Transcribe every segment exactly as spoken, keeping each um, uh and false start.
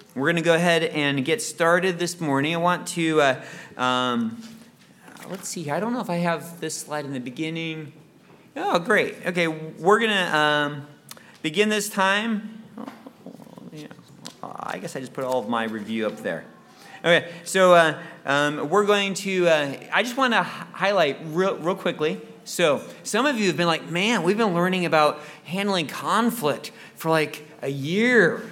We're going to go ahead and get started this morning. I want to, uh, um, let's see, I don't know if I have this slide in the beginning. Oh, great. Okay, we're going to um, begin this time. Oh, yeah. I guess I just put all of my review up there. Okay, so uh, um, we're going to, uh, I just want to highlight real, real quickly. So some of you have been like, man, we've been learning about handling conflict for like a year.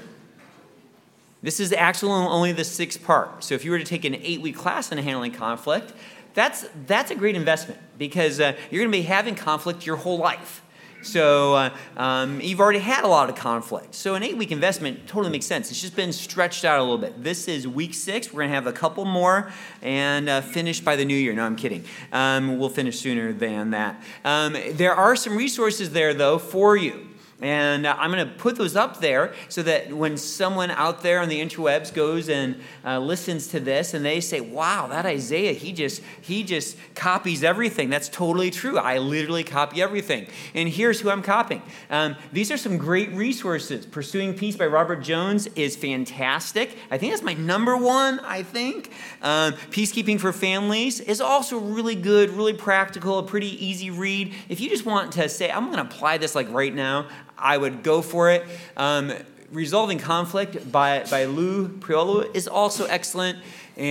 This is actually only the sixth part. So if you were to take an eight-week class on handling conflict, that's that's a great investment because uh, you're going to be having conflict your whole life. So uh, um, you've already had a lot of conflict. So an eight-week investment totally makes sense. It's just been stretched out a little bit. This is week six. We're going to have a couple more and uh, finish by the new year. No, I'm kidding. Um, we'll finish sooner than that. Um, there are some resources there, though, for you. And uh, I'm going to put those up there so that when someone out there on the interwebs goes and uh, listens to this and they say, wow, that Isaiah, he just he just copies everything. That's totally true. I literally copy everything. And here's who I'm copying. Um, these are some great resources. Pursuing Peace by Robert Jones is fantastic. I think that's my number one, I think. Um, Peacekeeping for Families is also really good, really practical, a pretty easy read. If you just want to say, I'm going to apply this like right now, I would go for it. Um, Resolving Conflict by, by Lou Priolo is also excellent.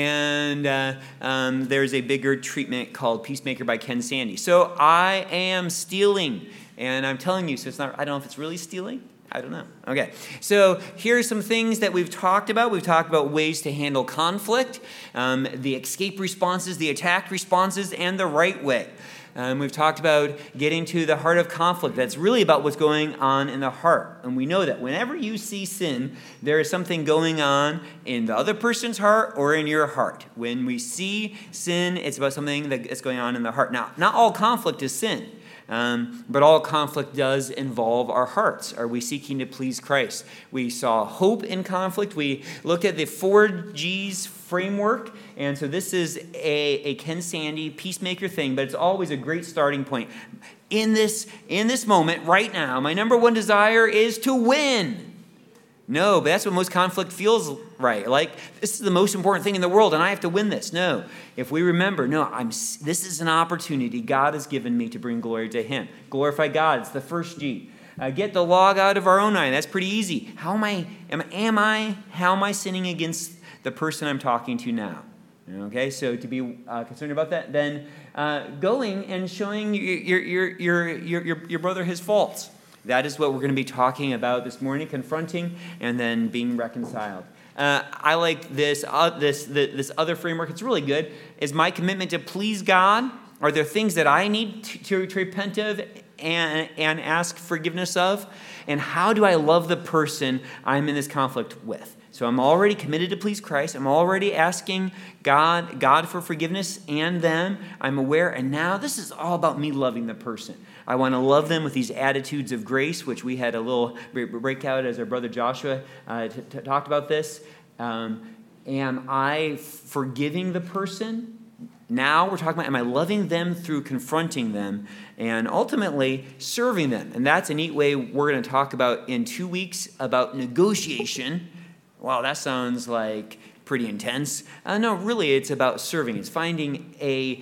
And uh, um, there's a bigger treatment called Peacemaker by Ken Sande. So I am stealing. And I'm telling you, so it's not, I don't know if it's really stealing. I don't know. Okay. So here are some things that we've talked about. We've talked about ways to handle conflict, um, the escape responses, the attack responses, and the right way. Um, we've talked about getting to the heart of conflict. That's really about what's going on in the heart. And we know that whenever you see sin, there is something going on in the other person's heart or in your heart. When we see sin, it's about something that's going on in the heart. Now, not all conflict is sin. Um, but all conflict does involve our hearts. Are we seeking to please Christ? We saw hope in conflict. We looked at the four G's framework. And so this is a, a Ken Sande peacemaker thing, but it's always a great starting point. In this, in this moment, right now, my number one desire is to win. No, but that's what most conflict feels right. Like, this is the most important thing in the world, and I have to win this. No. If we remember, no, I'm. This is an opportunity God has given me to bring glory to Him. Glorify God. It's the first G. Uh, get the log out of our own eye. That's pretty easy. How am I, am, am I, how am I sinning against the person I'm talking to now? Okay, so to be uh, concerned about that, then uh, going and showing your, your, your, your, your, your brother his faults. That is what we're going to be talking about this morning, confronting and then being reconciled. Uh, I like this, uh, this, the, this other framework. It's really good. Is my commitment to please God? Are there things that I need to, to, to repent of and, and ask forgiveness of? And how do I love the person I'm in this conflict with? So I'm already committed to please Christ. I'm already asking God, God for forgiveness and them. I'm aware. And now this is all about me loving the person. I want to love them with these attitudes of grace, which we had a little breakout as our brother Joshua uh, t- t- talked about this. Um, am I forgiving the person? Now we're talking about, am I loving them through confronting them and ultimately serving them? And that's a neat way we're going to talk about in two weeks about negotiation. Wow, that sounds like pretty intense. Uh, no, really, it's about serving. It's finding a,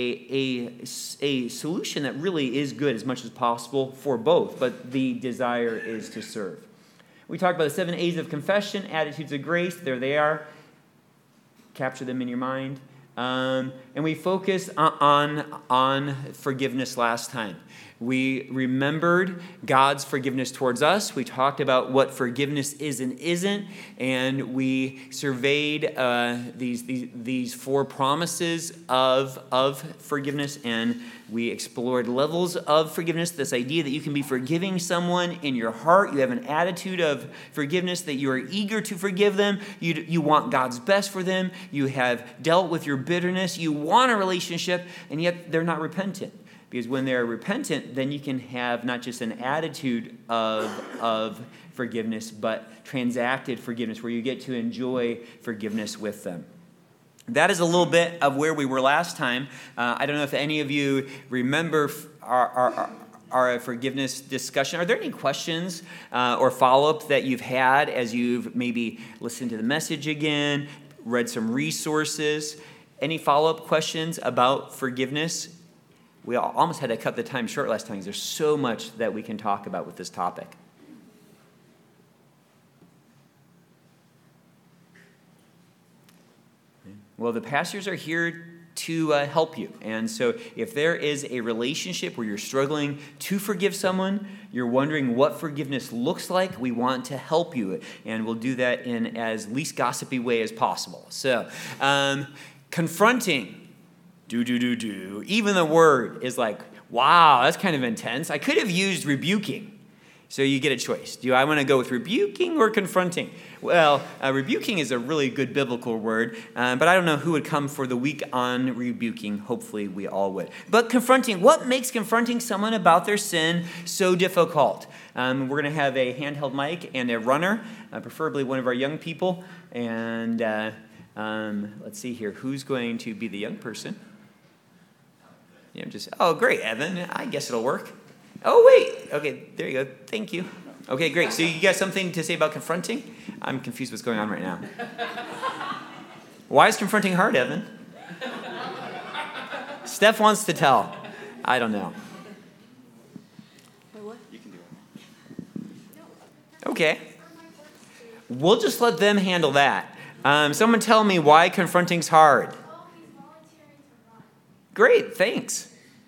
a, a, a solution that really is good as much as possible for both, but the desire is to serve. We talked about the seven A's of confession, attitudes of grace. There they are. Capture them in your mind. Um, and we focused on, on, on forgiveness last time. We remembered God's forgiveness towards us. We talked about what forgiveness is and isn't. And we surveyed uh, these, these, these four promises of, of forgiveness. And we explored levels of forgiveness, this idea that you can be forgiving someone in your heart. You have an attitude of forgiveness, that you are eager to forgive them. You, you want God's best for them. You have dealt with your bitterness. You want a relationship, and yet they're not repentant. Because when they're repentant, then you can have not just an attitude of, of forgiveness, but transacted forgiveness, where you get to enjoy forgiveness with them. That is a little bit of where we were last time. Uh, I don't know if any of you remember our, our, our forgiveness discussion. Are there any questions uh, or follow-up that you've had as you've maybe listened to the message again, read some resources? Any follow-up questions about forgiveness? We almost had to cut the time short last time because there's so much that we can talk about with this topic. Well, the pastors are here to uh, help you. And so if there is a relationship where you're struggling to forgive someone, you're wondering what forgiveness looks like, we want to help you. And we'll do that in as least gossipy way as possible. So, um, confronting, do, do, do, do. Even the word is like, wow, that's kind of intense. I could have used rebuking. So you get a choice. Do I want to go with rebuking or confronting? Well, uh, rebuking is a really good biblical word, uh, but I don't know who would come for the week on rebuking. Hopefully we all would. But confronting, what makes confronting someone about their sin so difficult? Um, we're going to have a handheld mic and a runner, uh, preferably one of our young people. And uh, um, let's see here. Who's going to be the young person? Yeah, just, oh, great, Evan. I guess it'll work. Oh, wait. Okay, there you go. Thank you. Okay, great. So you got something to say about confronting? I'm confused what's going on right now. Why is confronting hard, Evan? Steph wants to tell. I don't know. You can do it. Okay. We'll just let them handle that. Um, someone tell me why confronting's hard. Great, thanks.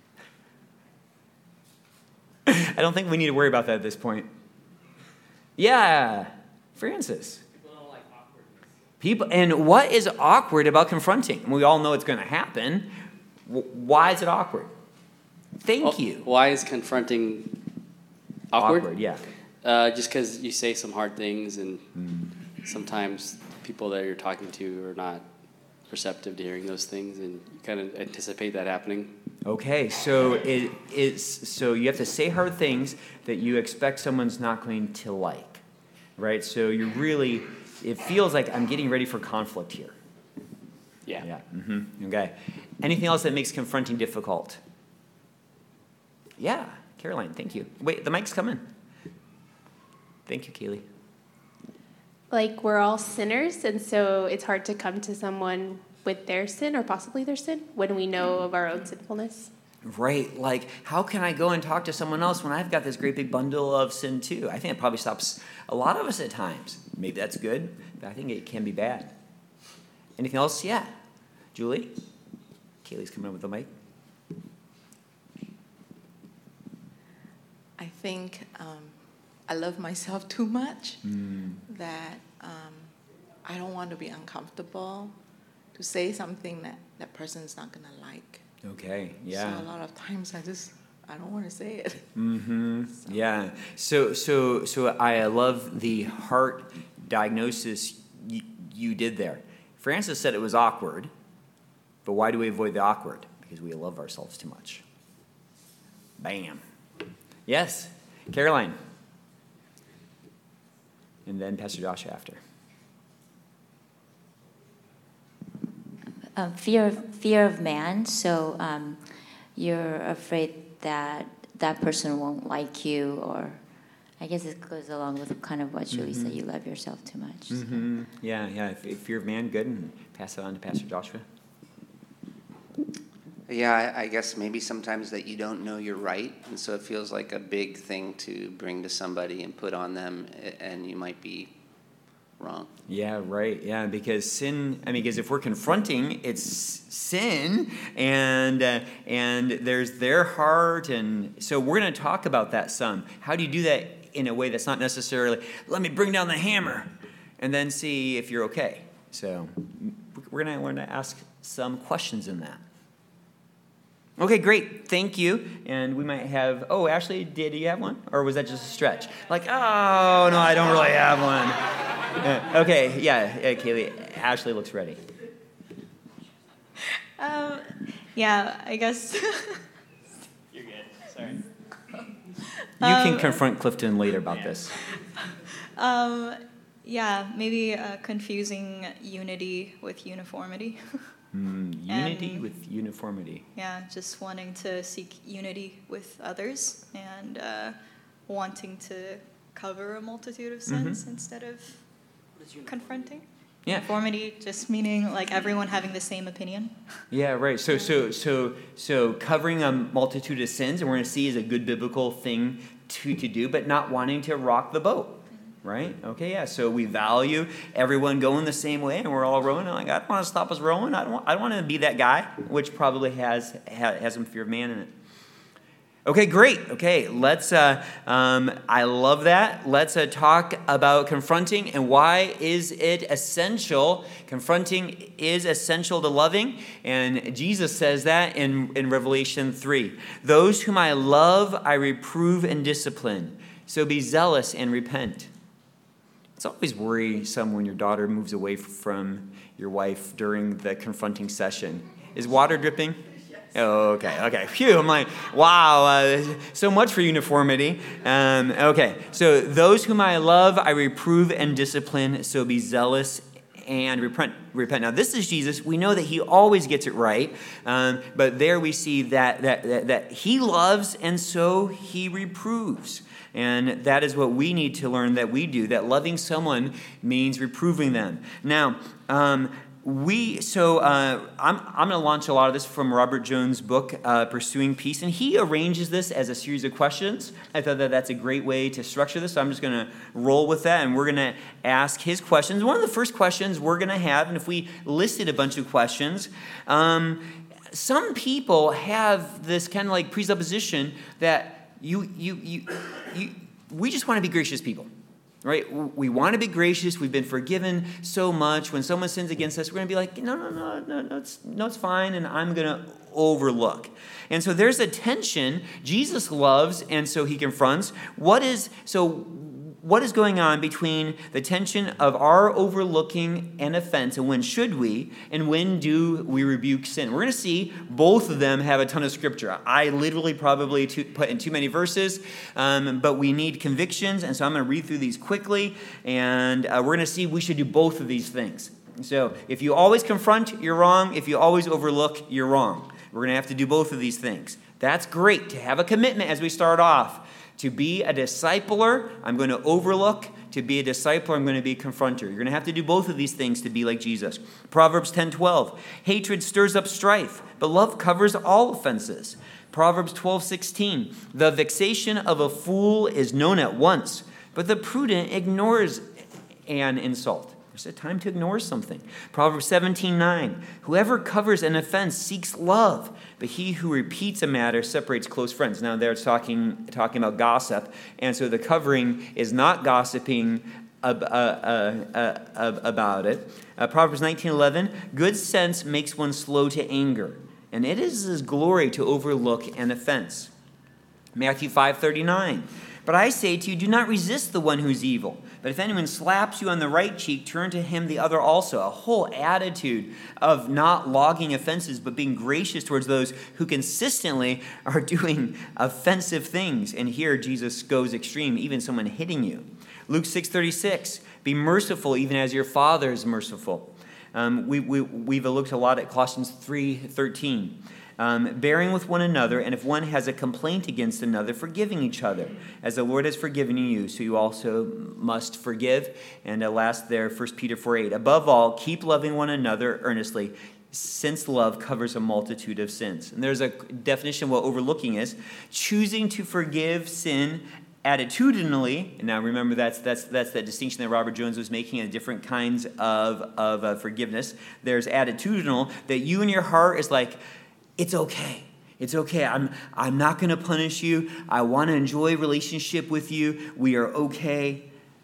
I don't think we need to worry about that at this point. Yeah, Francis. People don't like awkwardness. People, and what is awkward about confronting? We all know it's going to happen. Why is it awkward? Thank Well, you. Why is confronting awkward? Awkward, yeah. Uh, just because you say some hard things, and Mm. sometimes people that you're talking to are not receptive to hearing those things, and you kind of anticipate that happening. Okay, so it is. So you have to say hard things that you expect someone's not going to like, right? So you really, it feels like I'm getting ready for conflict here. Yeah. Yeah. Mm-hmm. Okay. Anything else that makes confronting difficult? Yeah, Caroline. Thank you. Wait, the mic's coming. Thank you, Kaylee. Like, we're all sinners, and so it's hard to come to someone with their sin or possibly their sin when we know of our own sinfulness. Right. Like, how can I go and talk to someone else when I've got this great big bundle of sin too? I think it probably stops a lot of us at times. Maybe that's good, but I think it can be bad. Anything else? Yeah. Julie? Kaylee's coming up with the mic. I think um, I love myself too much Mm. that um, I don't want to be uncomfortable to say something that that person's not going to like. Okay. Yeah. So a lot of times I just, I don't want to say it. Mm-hmm. Yeah. So, so, so I love the heart diagnosis you, you did there. Francis said it was awkward, but why do we avoid the awkward? Because we love ourselves too much. Bam. Yes, Caroline. And then Pastor Josh after. Um, fear, fear of man. So um, you're afraid that that person won't like you, or I guess it goes along with kind of what Julie Mm-hmm. said. You love yourself too much. So. Mm-hmm. Yeah, yeah. F- Fear of man, good. And pass it on to Pastor Joshua. Yeah, I, I guess maybe sometimes that you don't know you're right, and so it feels like a big thing to bring to somebody and put on them, a- and you might be wrong. Yeah, right. Yeah, because sin. I mean, because if we're confronting, it's sin, and uh, and there's their heart, and so we're going to talk about that some. How do you do that in a way that's not necessarily let me bring down the hammer, and then see if you're okay? So we're going to learn to ask some questions in that. Okay, great. Thank you. And we might have, oh, Ashley, did you have one? Or was that just a stretch? Like, oh, no, I don't really have one. Uh, okay, yeah, yeah, Kaylee, Ashley looks ready. Um, yeah, I guess. You're good. Sorry. You can Um, confront Clifton later about this. um, yeah, maybe uh, confusing unity with uniformity. Mm, unity And- with uniformity. Yeah, just wanting to seek unity with others and uh, wanting to cover a multitude of sins instead of confronting. Yeah. Uniformity just meaning like everyone having the same opinion. Yeah, right. So, so, so, so, covering a multitude of sins, and we're going to see is a good biblical thing to to do, but not wanting to rock the boat. Right? Okay, yeah. So we value everyone going the same way, and we're all rowing. Like, I don't want to stop us rowing. I don't want, I don't want to be that guy, which probably has ha, has some fear of man in it. Okay, great. Okay, let's. Uh, um, I love that. Let's uh, talk about confronting and why is it essential. Confronting is essential to loving, and Jesus says that in in Revelation three. Those whom I love, I reprove and discipline. So be zealous and repent. It's always worrisome when your daughter moves away from your wife during the confronting session. Is water dripping? Oh, okay, okay. Phew, I'm like, wow, uh, so much for uniformity. Um, okay, so those whom I love, I reprove and discipline, so be zealous and repent. repent. Now, this is Jesus. We know that he always gets it right, um, but there we see that, that, that, that he loves, and so he reproves. And that is what we need to learn that we do, that loving someone means reproving them. Now, um, we, so uh, I'm, I'm going to launch a lot of this from Robert Jones' book, uh, Pursuing Peace, and he arranges this as a series of questions. I thought that that's a great way to structure this, so I'm just going to roll with that, and we're going to ask his questions. One of the first questions we're going to have, and if we listed a bunch of questions, um, some people have this kind of like presupposition that You, you, you, you, we just want to be gracious people, right? We want to be gracious. We've been forgiven so much. When someone sins against us, we're going to be like, no, no, no, no, no, it's, no, it's fine, and I'm going to overlook. And so there's a tension. Jesus loves, and so he confronts. What is, so what is going on between the tension of our overlooking an offense, and when should we, and when do we rebuke sin? We're going to see both of them have a ton of scripture. I literally probably too, put in too many verses, um, but we need convictions, and so I'm going to read through these quickly, and uh, we're going to see we should do both of these things. So if you always confront, you're wrong. If you always overlook, you're wrong. We're going to have to do both of these things. That's great to have a commitment as we start off. To be a discipler, I'm going to overlook. To be a discipler, I'm going to be a confronter. You're going to have to do both of these things to be like Jesus. Proverbs ten twelve, hatred stirs up strife, but love covers all offenses. Proverbs twelve sixteen, the vexation of a fool is known at once, but the prudent ignores an insult. There's a time to ignore something. Proverbs seventeen nine, whoever covers an offense seeks love, but he who repeats a matter separates close friends. Now they're talking talking about gossip, and so the covering is not gossiping ab- uh, uh, uh, uh, about it. Uh, Proverbs nineteen eleven, good sense makes one slow to anger, and it is his glory to overlook an offense. Matthew five thirty-nine, but I say to you, do not resist the one who's evil. But if anyone slaps you on the right cheek, turn to him the other also. A whole attitude of not logging offenses, but being gracious towards those who consistently are doing offensive things. And here Jesus goes extreme, even someone hitting you. Luke six thirty-six, be merciful even as your Father is merciful. Um, we, we, we've looked a lot at Colossians three thirteen. Um, bearing with one another, and if one has a complaint against another, forgiving each other, as the Lord has forgiven you, so you also must forgive. And uh, last there, First Peter four eight. Above all, keep loving one another earnestly, since love covers a multitude of sins. And there's a definition of what overlooking is: choosing to forgive sin attitudinally. And now remember, that's that's that's that distinction that Robert Jones was making in different kinds of of uh, forgiveness. There's attitudinal, that you in your heart is like, it's okay. It's okay. I'm I'm not going to punish you. I want to enjoy relationship with you. We are okay.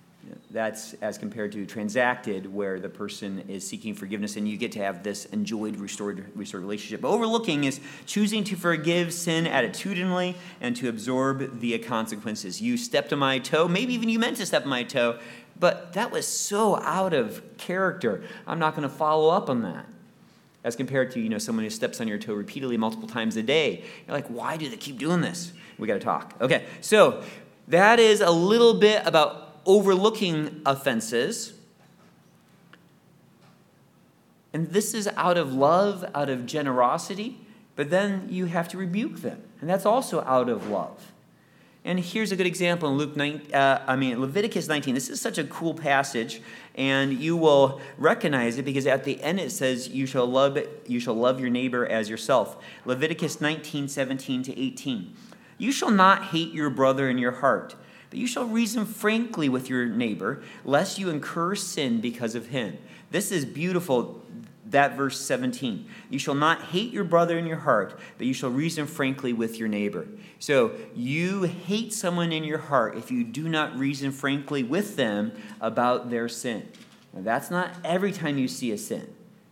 That's as compared to transacted, where the person is seeking forgiveness and you get to have this enjoyed, restored, restored relationship. But overlooking is choosing to forgive sin attitudinally and to absorb the consequences. You stepped on my toe. Maybe even you meant to step on my toe, but that was so out of character. I'm not going to follow up on that. As compared to, you know, someone who steps on your toe repeatedly multiple times a day. You're like, why do they keep doing this? We got to talk. Okay, so that is a little bit about overlooking offenses. And this is out of love, out of generosity, but then you have to rebuke them. And that's also out of love. And here's a good example in Luke nine, uh, I mean Leviticus nineteen. This is such a cool passage, and you will recognize it because at the end it says, "You shall love you shall love your neighbor as yourself." Leviticus nineteen, seventeen to eighteen. "You shall not hate your brother in your heart, but you shall reason frankly with your neighbor, lest you incur sin because of him." This is beautiful. That verse seventeen. "You shall not hate your brother in your heart, but you shall reason frankly with your neighbor." So you hate someone in your heart if you do not reason frankly with them about their sin. Now, that's not every time you see a sin,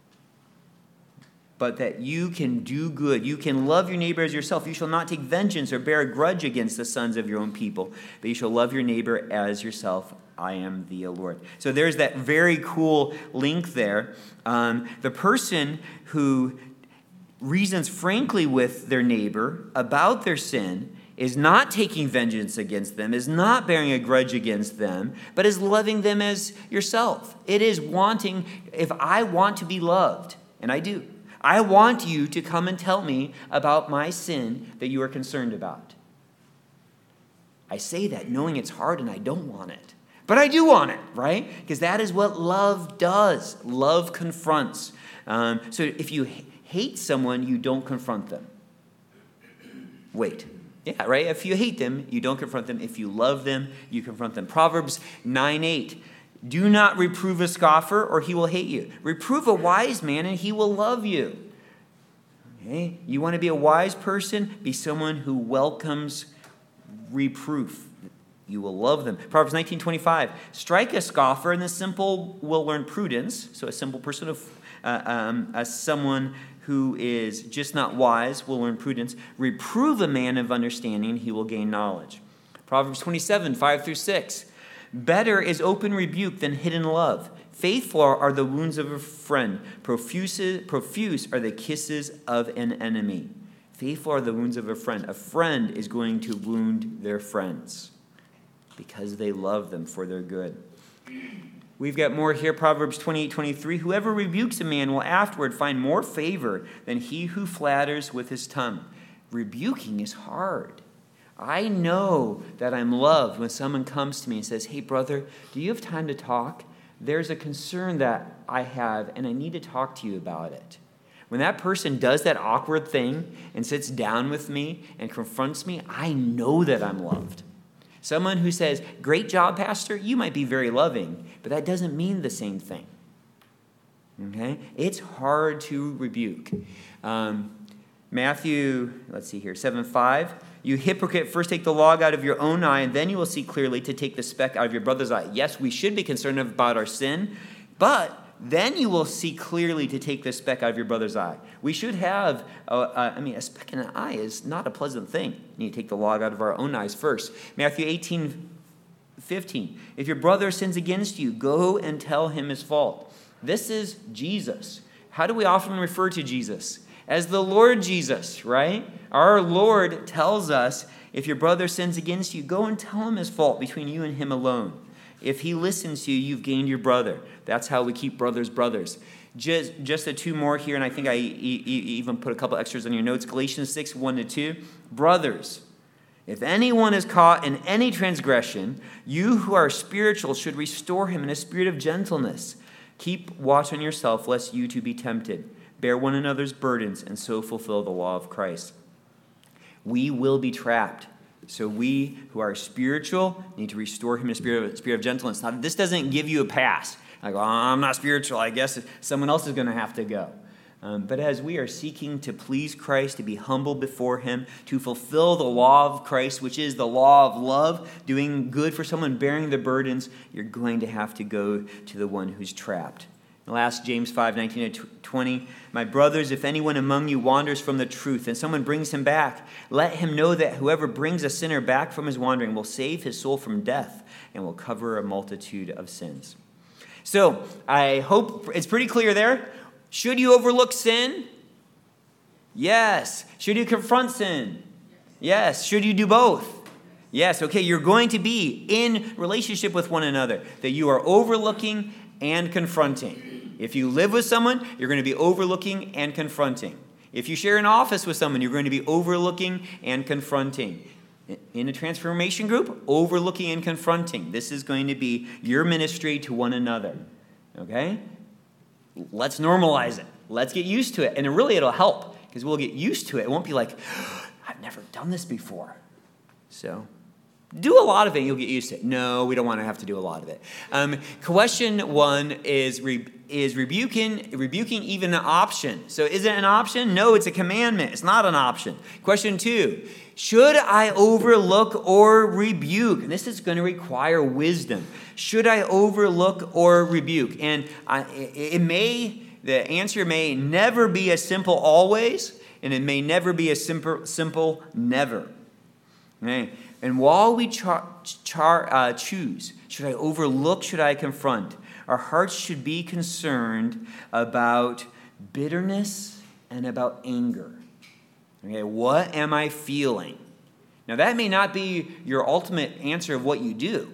but that you can do good. You can love your neighbor as yourself. "You shall not take vengeance or bear a grudge against the sons of your own people, but you shall love your neighbor as yourself. I am the Lord." So there's that very cool link there. Um, the person who reasons frankly with their neighbor about their sin is not taking vengeance against them, is not bearing a grudge against them, but is loving them as yourself. It is wanting, if I want to be loved, and I do, I want you to come and tell me about my sin that you are concerned about. I say that knowing it's hard and I don't want it. But I do want it, right? Because that is what love does. Love confronts. Um, so if you h- hate someone, you don't confront them. Wait. Yeah, right? If you hate them, you don't confront them. If you love them, you confront them. Proverbs nine eight. "Do not reprove a scoffer, or he will hate you. Reprove a wise man, and he will love you." Okay? You want to be a wise person? Be someone who welcomes reproof. You will love them. Proverbs nineteen twenty-five. "Strike a scoffer, and the simple will learn prudence." So a simple person, of uh, um, as someone who is just not wise will learn prudence. "Reprove a man of understanding, he will gain knowledge." Proverbs twenty-seven, five through six. "Better is open rebuke than hidden love. Faithful are the wounds of a friend. Profuse, profuse are the kisses of an enemy." Faithful are the wounds of a friend. A friend is going to wound their friends because they love them for their good. We've got more here, Proverbs twenty-eight twenty-three. "Whoever rebukes a man will afterward find more favor than he who flatters with his tongue." Rebuking is hard. I know that I'm loved when someone comes to me and says, "Hey, brother, do you have time to talk? There's a concern that I have, and I need to talk to you about it." When that person does that awkward thing and sits down with me and confronts me, I know that I'm loved. Someone who says, "Great job, Pastor," you might be very loving, but that doesn't mean the same thing. Okay? It's hard to rebuke. Um, Matthew, let's see here, seven five. "You hypocrite, first take the log out of your own eye, and then you will see clearly to take the speck out of your brother's eye." Yes, we should be concerned about our sin, but then you will see clearly to take the speck out of your brother's eye. We should have, a, a, I mean, a speck in an eye is not a pleasant thing. You need to take the log out of our own eyes first. Matthew eighteen fifteen. "If your brother sins against you, go and tell him his fault." This is Jesus. How do we often refer to Jesus? As the Lord Jesus, right? Our Lord tells us, if your brother sins against you, go and tell him his fault between you and him alone. If he listens to you, you've gained your brother. That's how we keep brothers brothers. Just, just the two more here, and I think I e- e- even put a couple extras on your notes. Galatians six, one to two. "Brothers, if anyone is caught in any transgression, you who are spiritual should restore him in a spirit of gentleness. Keep watch on yourself, lest you too be tempted. Bear one another's burdens, and so fulfill the law of Christ." We will be trapped. So we who are spiritual need to restore him in a spirit of, spirit of gentleness. Now, this doesn't give you a pass. Like, oh, I'm not spiritual. I guess someone else is going to have to go. Um, but as we are seeking to please Christ, to be humble before him, to fulfill the law of Christ, which is the law of love, doing good for someone, bearing the burdens, you're going to have to go to the one who's trapped. Last, James five, nineteen to twenty. "My brothers, if anyone among you wanders from the truth and someone brings him back, let him know that whoever brings a sinner back from his wandering will save his soul from death and will cover a multitude of sins." So I hope it's pretty clear there. Should you overlook sin? Yes. Should you confront sin? Yes. Should you do both? Yes, okay, you're going to be in relationship with one another, that you are overlooking and confronting. If you live with someone, you're going to be overlooking and confronting. If you share an office with someone, you're going to be overlooking and confronting. In a transformation group, overlooking and confronting. This is going to be your ministry to one another. Okay? Let's normalize it. Let's get used to it. And really, it'll help because we'll get used to it. It won't be like, I've never done this before. So, do a lot of it, you'll get used to it. No, we don't want to have to do a lot of it. Um, question one is re- is rebuking rebuking even an option? So is it an option? No, it's a commandment. It's not an option. Question two, should I overlook or rebuke? And this is going to require wisdom. Should I overlook or rebuke? And I, it, it may, the answer may never be a simple always, and it may never be a simple, simple never. Okay? And while we char, char, uh, choose, should I overlook, should I confront, our hearts should be concerned about bitterness and about anger. Okay, what am I feeling? Now, that may not be your ultimate answer of what you do,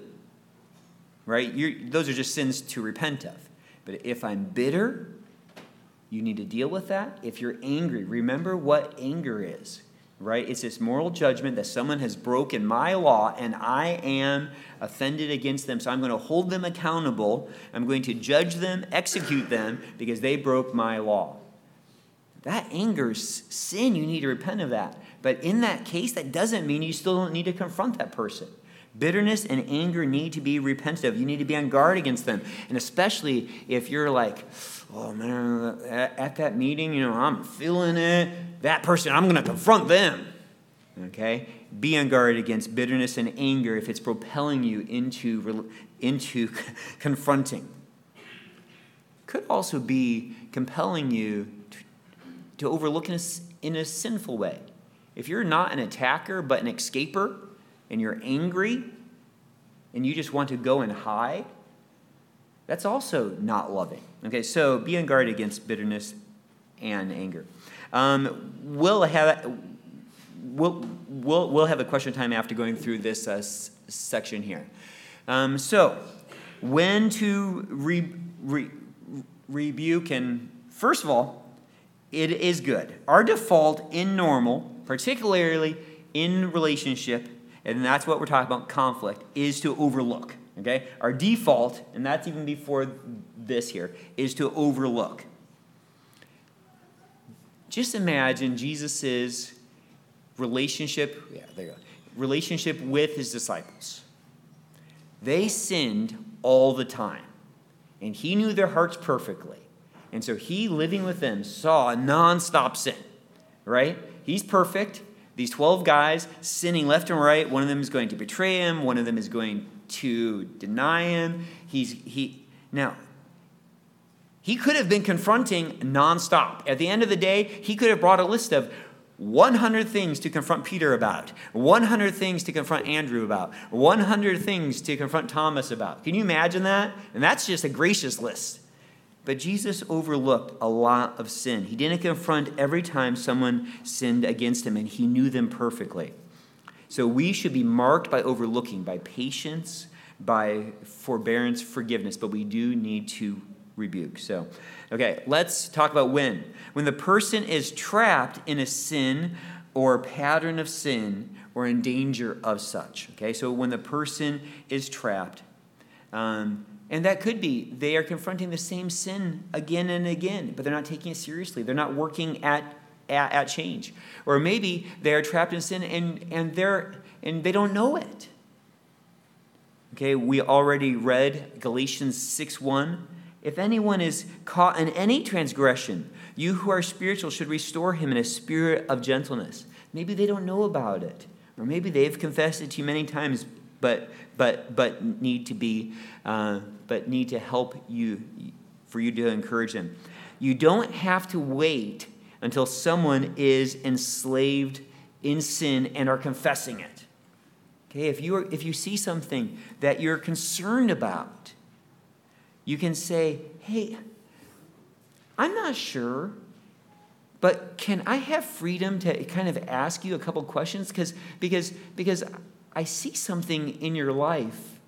right? You're, those are just sins to repent of. But if I'm bitter, you need to deal with that. If you're angry, remember what anger is. Right? It's this moral judgment that someone has broken my law and I am offended against them. So I'm going to hold them accountable. I'm going to judge them, execute them because they broke my law. That anger's sin. You need to repent of that. But in that case, that doesn't mean you still don't need to confront that person. Bitterness and anger need to be repented of. You need to be on guard against them. And especially if you're like, oh man, at that meeting, you know, I'm feeling it. That person, I'm going to confront them. Okay? Be on guard against bitterness and anger if it's propelling you into, into confronting. Could also be compelling you to, to overlook in a, in a sinful way. If you're not an attacker but an escaper, and you're angry, and you just want to go and hide, that's also not loving. Okay, so be on guard against bitterness and anger. Um, we'll have we'll, we'll we'll have a question time after going through this uh, s- section here. Um, so, when to re, re, rebuke, and first of all, it is good. Our default in normal, particularly in relationship, and that's what we're talking about, conflict, is to overlook. Okay? Our default, and that's even before this here, is to overlook. Just imagine Jesus' relationship, yeah, there you go, relationship with his disciples. They sinned all the time, and he knew their hearts perfectly. And so he, living with them, saw a nonstop sin, right? He's perfect. These twelve guys sinning left and right. One of them is going to betray him. One of them is going to deny him. He's he now. He could have been confronting nonstop. At the end of the day, he could have brought a list of one hundred things to confront Peter about, one hundred things to confront Andrew about, one hundred things to confront Thomas about. Can you imagine that? And that's just a gracious list. But Jesus overlooked a lot of sin. He didn't confront every time someone sinned against him, and he knew them perfectly. So we should be marked by overlooking, by patience, by forbearance, forgiveness, but we do need to rebuke. So, okay, let's talk about when. When the person is trapped in a sin or pattern of sin or in danger of such. Okay, so when the person is trapped, um, and that could be they are confronting the same sin again and again, but they're not taking it seriously. They're not working at at, at change. Or maybe they are trapped in sin and, and they're and they don't know it. Okay, we already read Galatians six one. If anyone is caught in any transgression, you who are spiritual should restore him in a spirit of gentleness. Maybe they don't know about it. Or maybe they've confessed it to you many times, but but but need to be uh, but need to help you for you to encourage them. You don't have to wait until someone is enslaved in sin and are confessing it. Okay, if you are, if you see something that you're concerned about, you can say, "Hey, I'm not sure, but can I have freedom to kind of ask you a couple questions? Because because because I see something in your life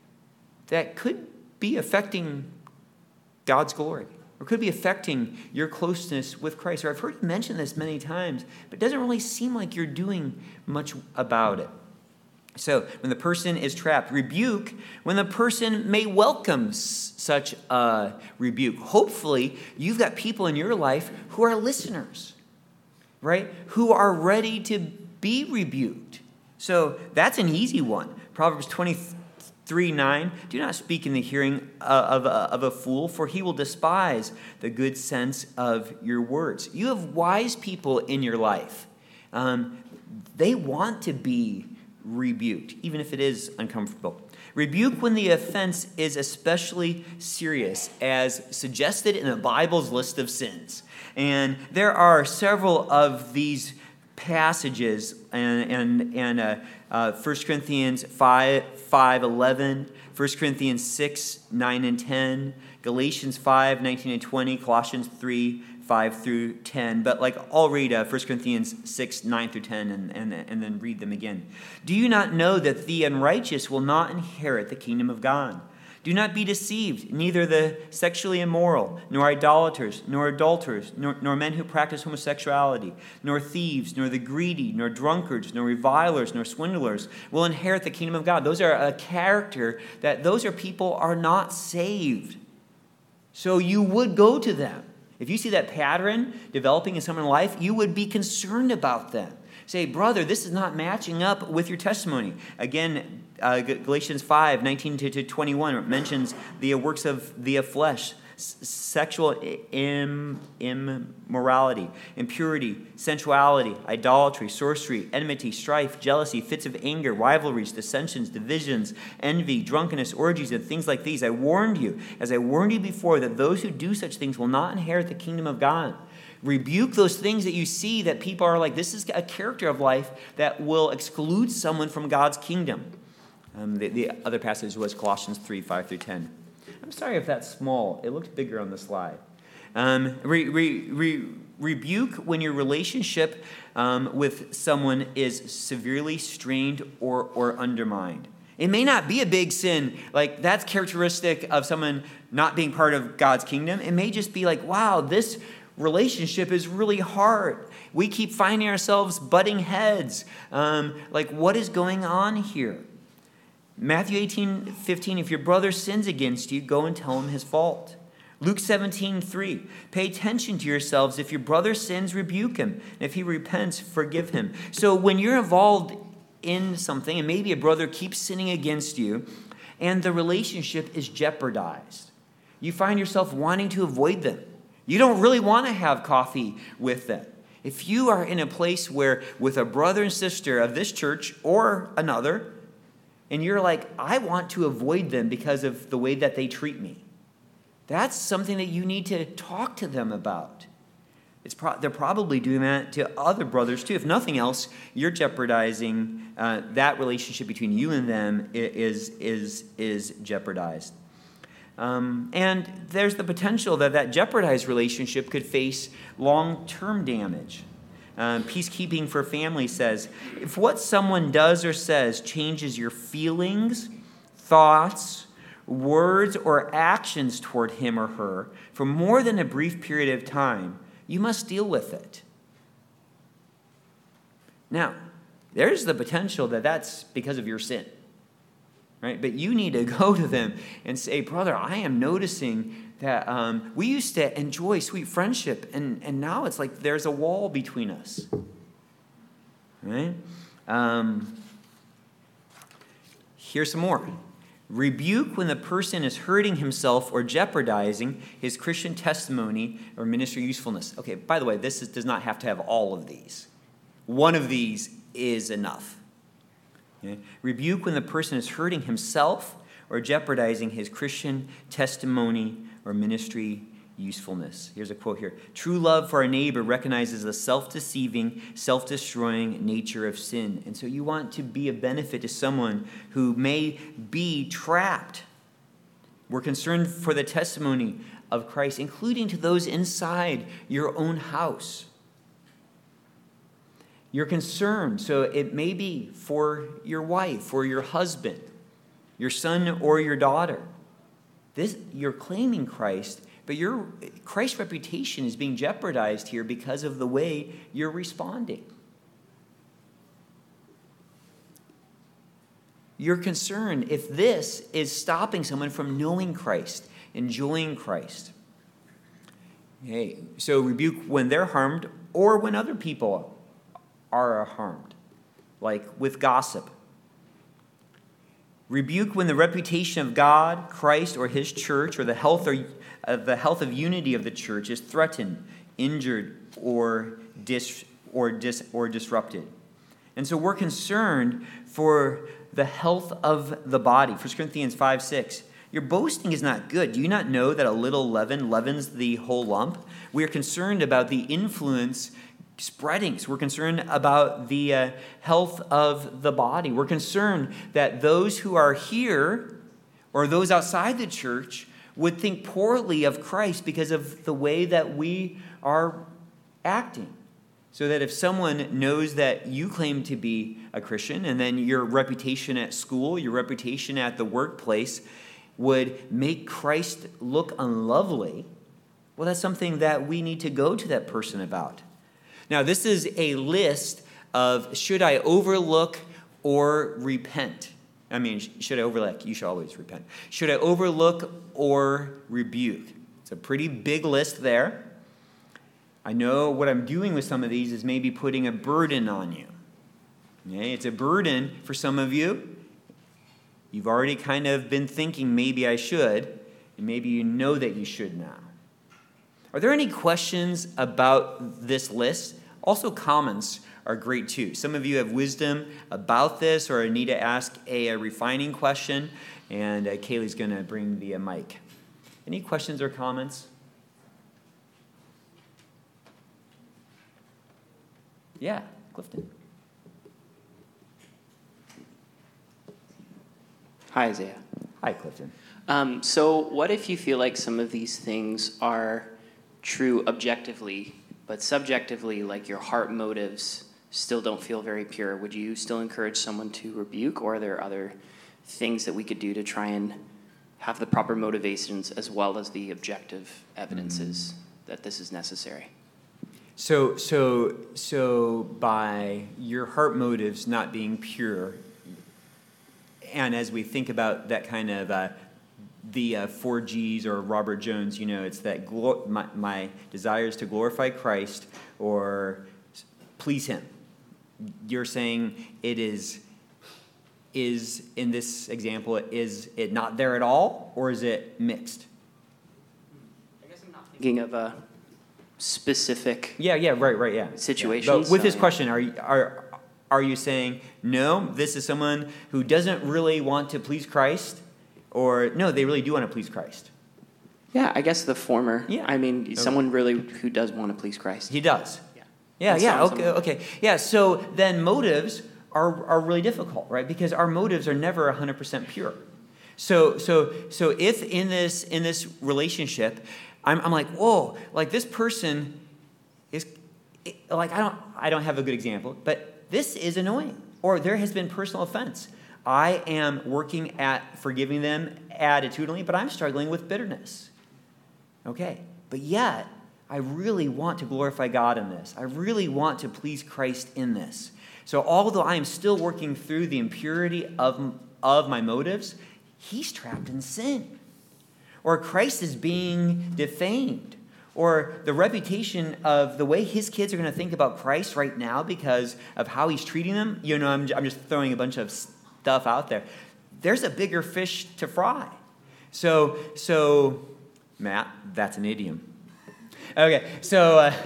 that could be affecting God's glory, or could be affecting your closeness with Christ. Or I've heard you mention this many times, but it doesn't really seem like you're doing much about it. So when the person is trapped, rebuke when the person may welcome s- such a rebuke. Hopefully, you've got people in your life who are listeners, right? Who are ready to be rebuked. So that's an easy one. Proverbs twenty-three nine, do not speak in the hearing of a, of a fool, for he will despise the good sense of your words. You have wise people in your life. Um, they want to be rebuked, even if it is uncomfortable. Rebuke when the offense is especially serious, as suggested in the Bible's list of sins. And there are several of these passages, and and, and uh, uh, First Corinthians five, five, eleven, First Corinthians six, nine, and ten, Galatians five, nineteen and twenty, Colossians three, five through ten. But like, I'll read uh, First Corinthians six, nine through ten, and, and, and then read them again. Do you not know that the unrighteous will not inherit the kingdom of God? Do not be deceived, neither the sexually immoral, nor idolaters, nor adulterers, nor, nor men who practice homosexuality, nor thieves, nor the greedy, nor drunkards, nor revilers, nor swindlers will inherit the kingdom of God. Those are a character that those are people are not saved. So you would go to them. If you see that pattern developing in someone's life, you would be concerned about them. Say, brother, this is not matching up with your testimony. Again, uh, Galatians five, nineteen to twenty-one mentions the works of the flesh, s- sexual im- immorality, impurity, sensuality, idolatry, sorcery, enmity, strife, jealousy, fits of anger, rivalries, dissensions, divisions, envy, drunkenness, orgies, and things like these. I warned you, as I warned you before, that those who do such things will not inherit the kingdom of God. Rebuke those things that you see that people are like, this is a character of life that will exclude someone from God's kingdom. Um, the, the other passage was Colossians three, five through ten. I'm sorry if that's small. It looked bigger on the slide. Um, re, re, re, rebuke when your relationship um, with someone is severely strained or, or undermined. It may not be a big sin, like that's characteristic of someone not being part of God's kingdom. It may just be like, wow, this relationship is really hard. We keep finding ourselves butting heads. Um, like, what is going on here? Matthew eighteen, fifteen, if your brother sins against you, go and tell him his fault. Luke seventeen, three, pay attention to yourselves. If your brother sins, rebuke him. And if he repents, forgive him. So when you're involved in something, and maybe a brother keeps sinning against you, and the relationship is jeopardized, you find yourself wanting to avoid them. You don't really want to have coffee with them. If you are in a place where, with a brother and sister of this church or another, and you're like, I want to avoid them because of the way that they treat me, that's something that you need to talk to them about. It's pro- they're probably doing that to other brothers too. If nothing else, you're jeopardizing uh, that relationship between you and them is, is, is jeopardized. Um, and there's the potential that that jeopardized relationship could face long-term damage. Um, Peacekeeping for Family says, if what someone does or says changes your feelings, thoughts, words, or actions toward him or her for more than a brief period of time, you must deal with it. Now, there's the potential that that's because of your sin. Right? But you need to go to them and say, brother, I am noticing that um, we used to enjoy sweet friendship, and, and now it's like there's a wall between us. Right? Um, here's some more. Rebuke when the person is hurting himself or jeopardizing his Christian testimony or ministry usefulness. Okay, by the way, this is, does not have to have all of these. One of these is enough. Okay. Rebuke when the person is hurting himself or jeopardizing his Christian testimony or ministry usefulness. Here's a quote here. True love for our neighbor recognizes the self-deceiving, self-destroying nature of sin. And so you want to be a benefit to someone who may be trapped. We're concerned for the testimony of Christ, including to those inside your own house. You're concerned. So it may be for your wife or your husband, your son or your daughter. This, you're claiming Christ, but your Christ's reputation is being jeopardized here because of the way you're responding. You're concerned if this is stopping someone from knowing Christ, enjoying Christ. Okay, so rebuke when they're harmed or when other people are harmed, like with gossip. Rebuke when the reputation of God, Christ, or his church, or the health or uh, the health of unity of the church is threatened, injured, or dis or dis or disrupted. And so we're concerned for the health of the body. First Corinthians five six. Your boasting is not good. Do you not know that a little leaven leavens the whole lump? We are concerned about the influence spreading. So we're concerned about the uh, health of the body. We're concerned that those who are here or those outside the church would think poorly of Christ because of the way that we are acting. So that if someone knows that you claim to be a Christian and then your reputation at school, your reputation at the workplace would make Christ look unlovely, well, that's something that we need to go to that person about. Now, this is a list of should I overlook or repent? I mean, should I overlook? You should always repent. Should I overlook or rebuke? It's a pretty big list there. I know what I'm doing with some of these is maybe putting a burden on you. Okay? It's a burden for some of you. You've already kind of been thinking maybe I should, and maybe you know that you should now. Are there any questions about this list? Also, comments are great too. Some of you have wisdom about this or need to ask a, a refining question, and uh, Kaylee's going to bring the uh, mic. Any questions or comments? Yeah, Clifton. Hi, Isaiah. Hi, Clifton. Um, so what if you feel like some of these things are true objectively, but subjectively, like your heart motives still don't feel very pure? Would you still encourage someone to rebuke, or are there other things that we could do to try and have the proper motivations as well as the objective evidences mm-hmm. that this is necessary? So, so, so by your heart motives not being pure, and as we think about that kind of uh, the uh, four G's or Robert Jones, you know, it's that glo- my, my desire is to glorify Christ or please him. You're saying it is, is in this example, is it not there at all, or is it mixed? I guess I'm not thinking of a specific yeah, yeah, right, right, yeah. situation. Yeah. But with so, this yeah. question, are you, are are you saying, no, this is someone who doesn't really want to please Christ, or no, they really do want to please Christ? Yeah, I guess the former. Yeah. I mean, Okay. someone really who does want to please Christ. He does. Yeah. Yeah, And yeah, some- okay, some- okay. Yeah, so then motives are, are really difficult, right? Because our motives are never one hundred percent pure. So so so if in this in this relationship, I'm I'm like, whoa, like this person is like I don't I don't have a good example, but this is annoying, or there has been personal offense. I am working at forgiving them attitudinally, but I'm struggling with bitterness. Okay, but yet I really want to glorify God in this. I really want to please Christ in this. So although I am still working through the impurity of, of my motives, he's trapped in sin. Or Christ is being defamed. Or the reputation of the way his kids are going to think about Christ right now because of how he's treating them. You know, I'm, I'm just throwing a bunch of stuff out there. There's a bigger fish to fry. So, so Matt, that's an idiom. Okay, so uh,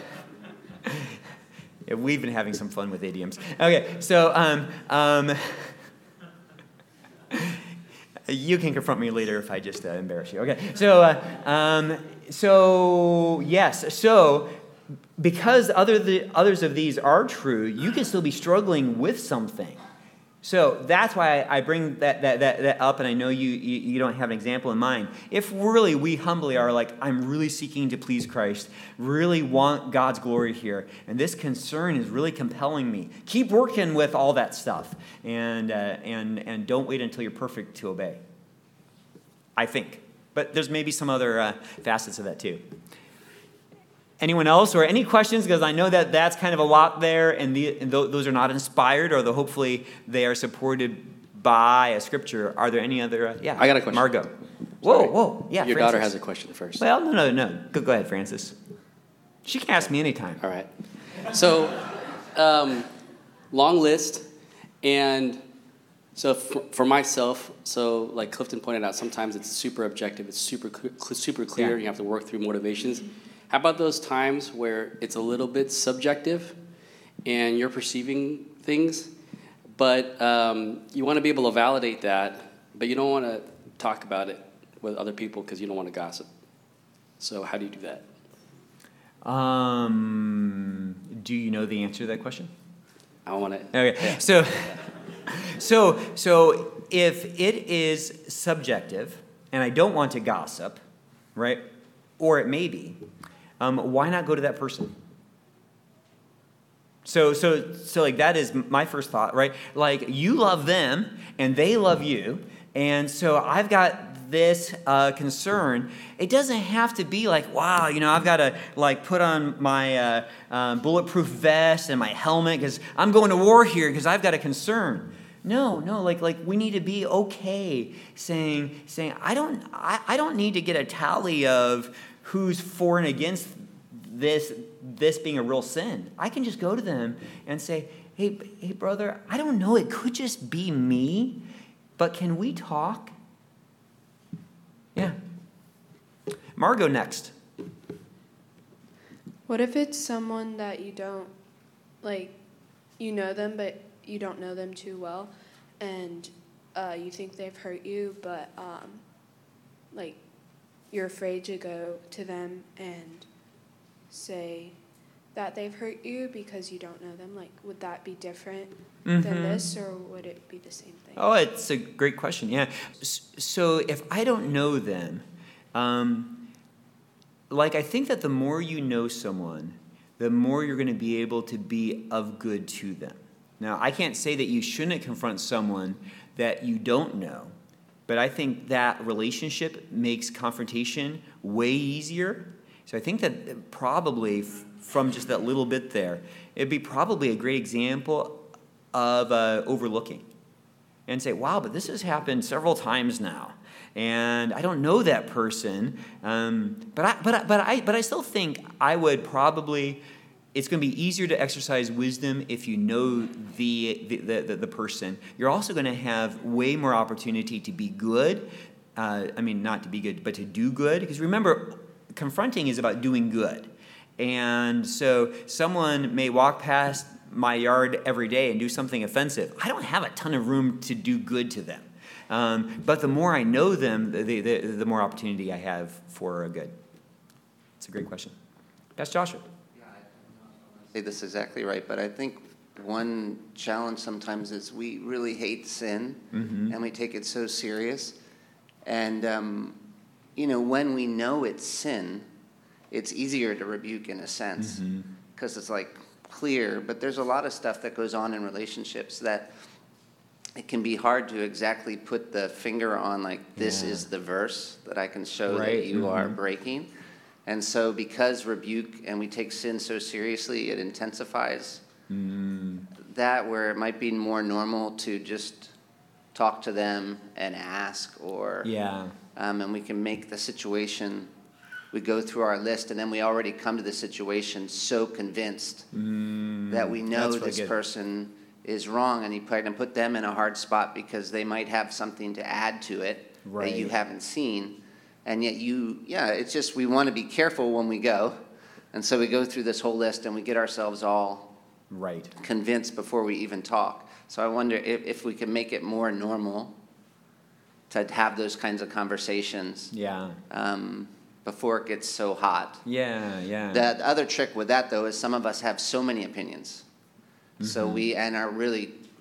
yeah, we've been having some fun with idioms. Okay, so um, um, you can confront me later if I just uh, embarrass you. Okay, so uh, um, so yes, so because other the others of these are true, you can still be struggling with something. So that's why I bring that, that, that, that up, and I know you, you, you don't have an example in mind. If really we humbly are like, I'm really seeking to please Christ, really want God's glory here, and this concern is really compelling me, keep working with all that stuff, and, uh, and, and don't wait until you're perfect to obey. I think. But there's maybe some other uh, facets of that too. Anyone else or any questions? Because I know that that's kind of a lot there, and, the, and th- those are not inspired, or hopefully they are supported by a scripture. Are there any other? Uh, yeah, I got a question. Margot. Whoa, Sorry. whoa, yeah. Your Francis. daughter has a question first. Well, no, no, no. Go, go ahead, Francis. She can ask me anytime. All right. So, um, long list, and so for, for myself, so like Clifton pointed out, sometimes it's super objective, it's super cl- super clear, Yeah. and you have to work through motivations. How about those times where it's a little bit subjective and you're perceiving things, but um, you want to be able to validate that, but you don't want to talk about it with other people because you don't want to gossip. So how do you do that? Um, do you know the answer to that question? I want to. Okay. Yeah. So, so, so if it is subjective, and I don't want to gossip, right? Or it may be. Um, why not go to that person? So, so, so, like that is my first thought, right? Like you love them, and they love you, and so I've got this uh, concern. It doesn't have to be like, wow, you know, I've got to like put on my uh, uh, bulletproof vest and my helmet because I'm going to war here because I've got a concern. No, no, like like we need to be okay saying saying I don't I, I don't need to get a tally of who's for and against this this being a real sin. I can just go to them and say, hey, hey, brother, I don't know, it could just be me, but can we talk? Yeah. Margot next. What if it's someone that you don't, like, you know them, but you don't know them too well, and uh, you think they've hurt you, but, um, like, you're afraid to go to them and say that they've hurt you because you don't know them? Like, would that be different Mm-hmm. than this, or would it be the same thing? Oh, it's a great question. Yeah. S- So if I don't know them, um, like I think that the more you know someone, the more you're going to be able to be of good to them. Now, I can't say that you shouldn't confront someone that you don't know, but I think that relationship makes confrontation way easier. So I think that probably f- from just that little bit there, it'd be probably a great example of uh, overlooking and say, wow, but this has happened several times now, and I don't know that person, um, but I, but I, but I, but I still think I would probably. It's going to be easier to exercise wisdom if you know the the, the, the person. You're also going to have way more opportunity to be good. Uh, I mean, not to be good, but to do good. Because remember, confronting is about doing good. And so someone may walk past my yard every day and do something offensive. I don't have a ton of room to do good to them. Um, but the more I know them, the, the, the more opportunity I have for good. It's a great question. Pastor Joshua. Say this exactly right, but I think one challenge sometimes is we really hate sin, Mm-hmm. and we take it so serious. And, um, you know, when we know it's sin, it's easier to rebuke in a sense, because it's like clear, but there's a lot of stuff that goes on in relationships that it can be hard to exactly put the finger on, like, this Yeah. is the verse that I can show Right, that you are mhm. breaking. And so because rebuke, and we take sin so seriously, it intensifies Mm. that, where it might be more normal to just talk to them and ask, or Yeah. um, and we can make the situation, we go through our list, and then we already come to the situation so convinced Mm. that we know That's really this good. person is wrong, and you put, and put them in a hard spot because they might have something to add to it that you Right. haven't seen. And yet you, yeah, it's just we want to be careful when we go. And so we go through this whole list and we get ourselves all Right. convinced before we even talk. So I wonder if, if we can make it more normal to have those kinds of conversations Yeah. um, before it gets so hot. Yeah, yeah. The other trick with that, though, is some of us have so many opinions. So we, and are really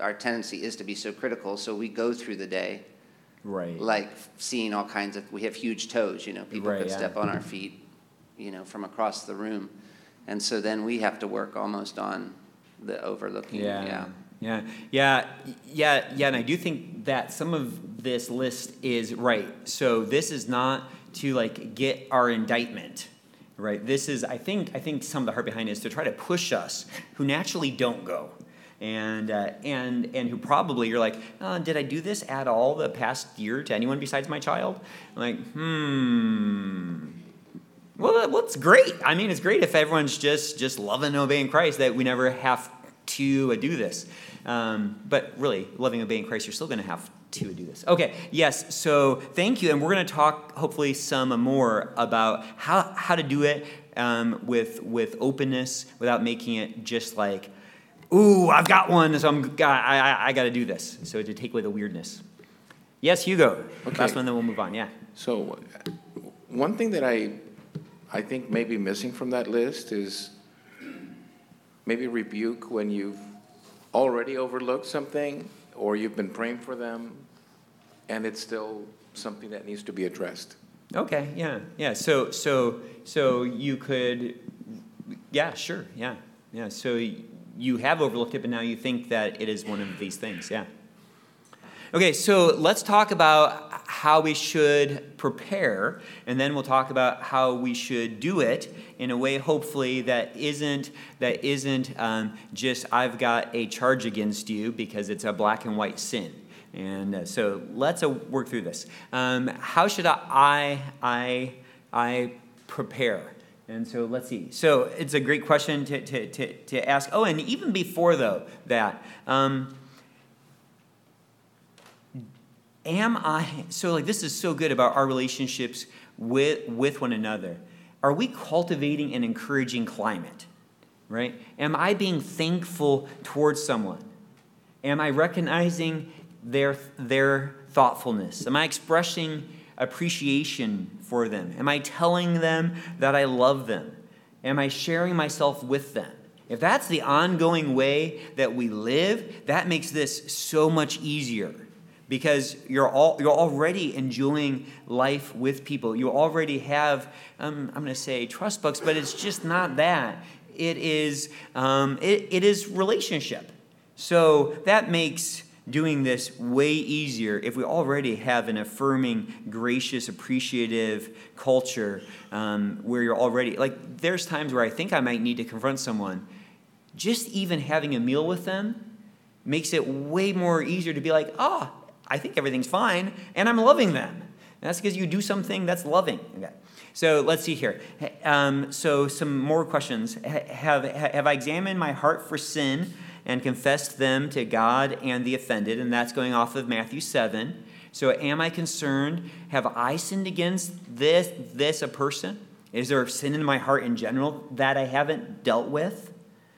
our tendency is to be so critical, so we go through the day Right. like seeing all kinds of, we have huge toes, you know, people Right, could yeah. step on our feet, you know, from across the room. And so then we have to work almost on the overlooking, yeah. Yeah, yeah, yeah, yeah, yeah, and I do think that some of this list is right. So this is not to like get our indictment, right? This is, I think, I think some of the heart behind it is to try to push us who naturally don't go. And uh, and and who probably you're like, oh, did I do this at all the past year to anyone besides my child? I'm like, hmm. Well, that- well, it's great. I mean, it's great if everyone's just just loving and obeying Christ that we never have to uh, do this. Um, but really, loving and obeying Christ, you're still going to have to do this. Okay, yes. So thank you, and we're going to talk hopefully some more about how how to do it um, with with openness without making it just like, ooh, I've got one, so I'm, I, I, I got to do this. So to take away the weirdness. Yes, Hugo. Okay. Last one, then we'll move on. Yeah. So, uh, one thing that I, I think may be missing from that list is maybe rebuke when you've already overlooked something or you've been praying for them and it's still something that needs to be addressed. Okay. Yeah. Yeah. So so so you could. Yeah. Sure. Yeah. Yeah. So. You have overlooked it, but now you think that it is one of these things, yeah. Okay, so let's talk about how we should prepare, and then we'll talk about how we should do it in a way, hopefully, that isn't that isn't um, just I've got a charge against you because it's a black and white sin. And uh, so let's uh, work through this. Um, how should I I I prepare? And so let's see. So it's a great question to, to, to, to ask. Oh, and even before, though, that, um, am I, so like this is so good about our relationships with, with one another. Are we cultivating an encouraging climate, right? Am I being thankful towards someone? Am I recognizing their, their thoughtfulness? Am I expressing appreciation for them? Am I telling them that I love them? Am I sharing myself with them? If that's the ongoing way that we live, that makes this so much easier because you're all you're already enjoying life with people. You already have, um, I'm going to say trust books, but it's just not that. It is um, it, it is relationship. So that makes doing this way easier if we already have an affirming, gracious, appreciative culture um, where you're already, like there's times where I think I might need to confront someone. Just even having a meal with them makes it way more easier to be like, oh, I think everything's fine, and I'm loving them. And that's because you do something that's loving. Okay. So let's see here. Um, so some more questions. Have, have I examined my heart for sin and confessed them to God and the offended? And that's going off of Matthew seven. So am I concerned? Have I sinned against this, this a person? Is there sin in my heart in general that I haven't dealt with?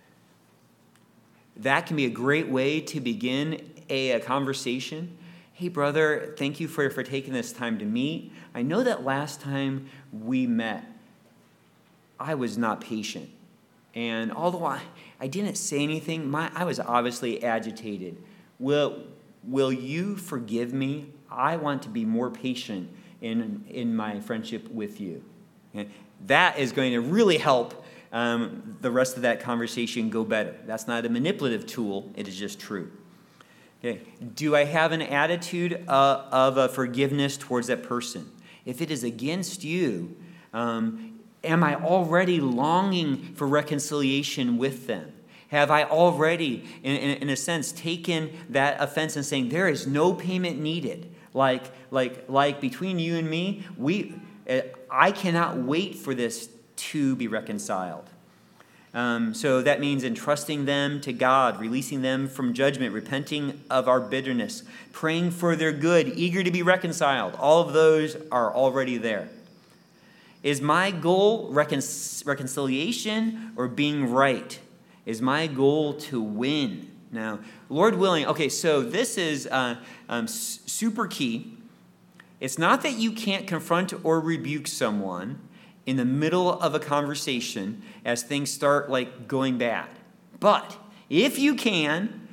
That can be a great way to begin a, a conversation. Hey, brother, thank you for, for taking this time to meet. I know that last time we met, I was not patient. And although I, I didn't say anything, my, I was obviously agitated. Will, will you forgive me? I want to be more patient in, in my friendship with you. And that is going to really help um, the rest of that conversation go better. That's not a manipulative tool. It is just true. Okay. Do I have an attitude uh, of uh, forgiveness towards that person? If it is against you, um, am I already longing for reconciliation with them? Have I already, in, in, in a sense, taken that offense and saying there is no payment needed? Like, like, like between you and me, we, uh, I cannot wait for this to be reconciled. Um, so that means entrusting them to God, releasing them from judgment, repenting of our bitterness, praying for their good, eager to be reconciled. All of those are already there. Is my goal recon- reconciliation or being right? Is my goal to win? Now, Lord willing, okay, so this is uh, um, super key. It's not that you can't confront or rebuke someone in the middle of a conversation as things start like going bad. But if you can,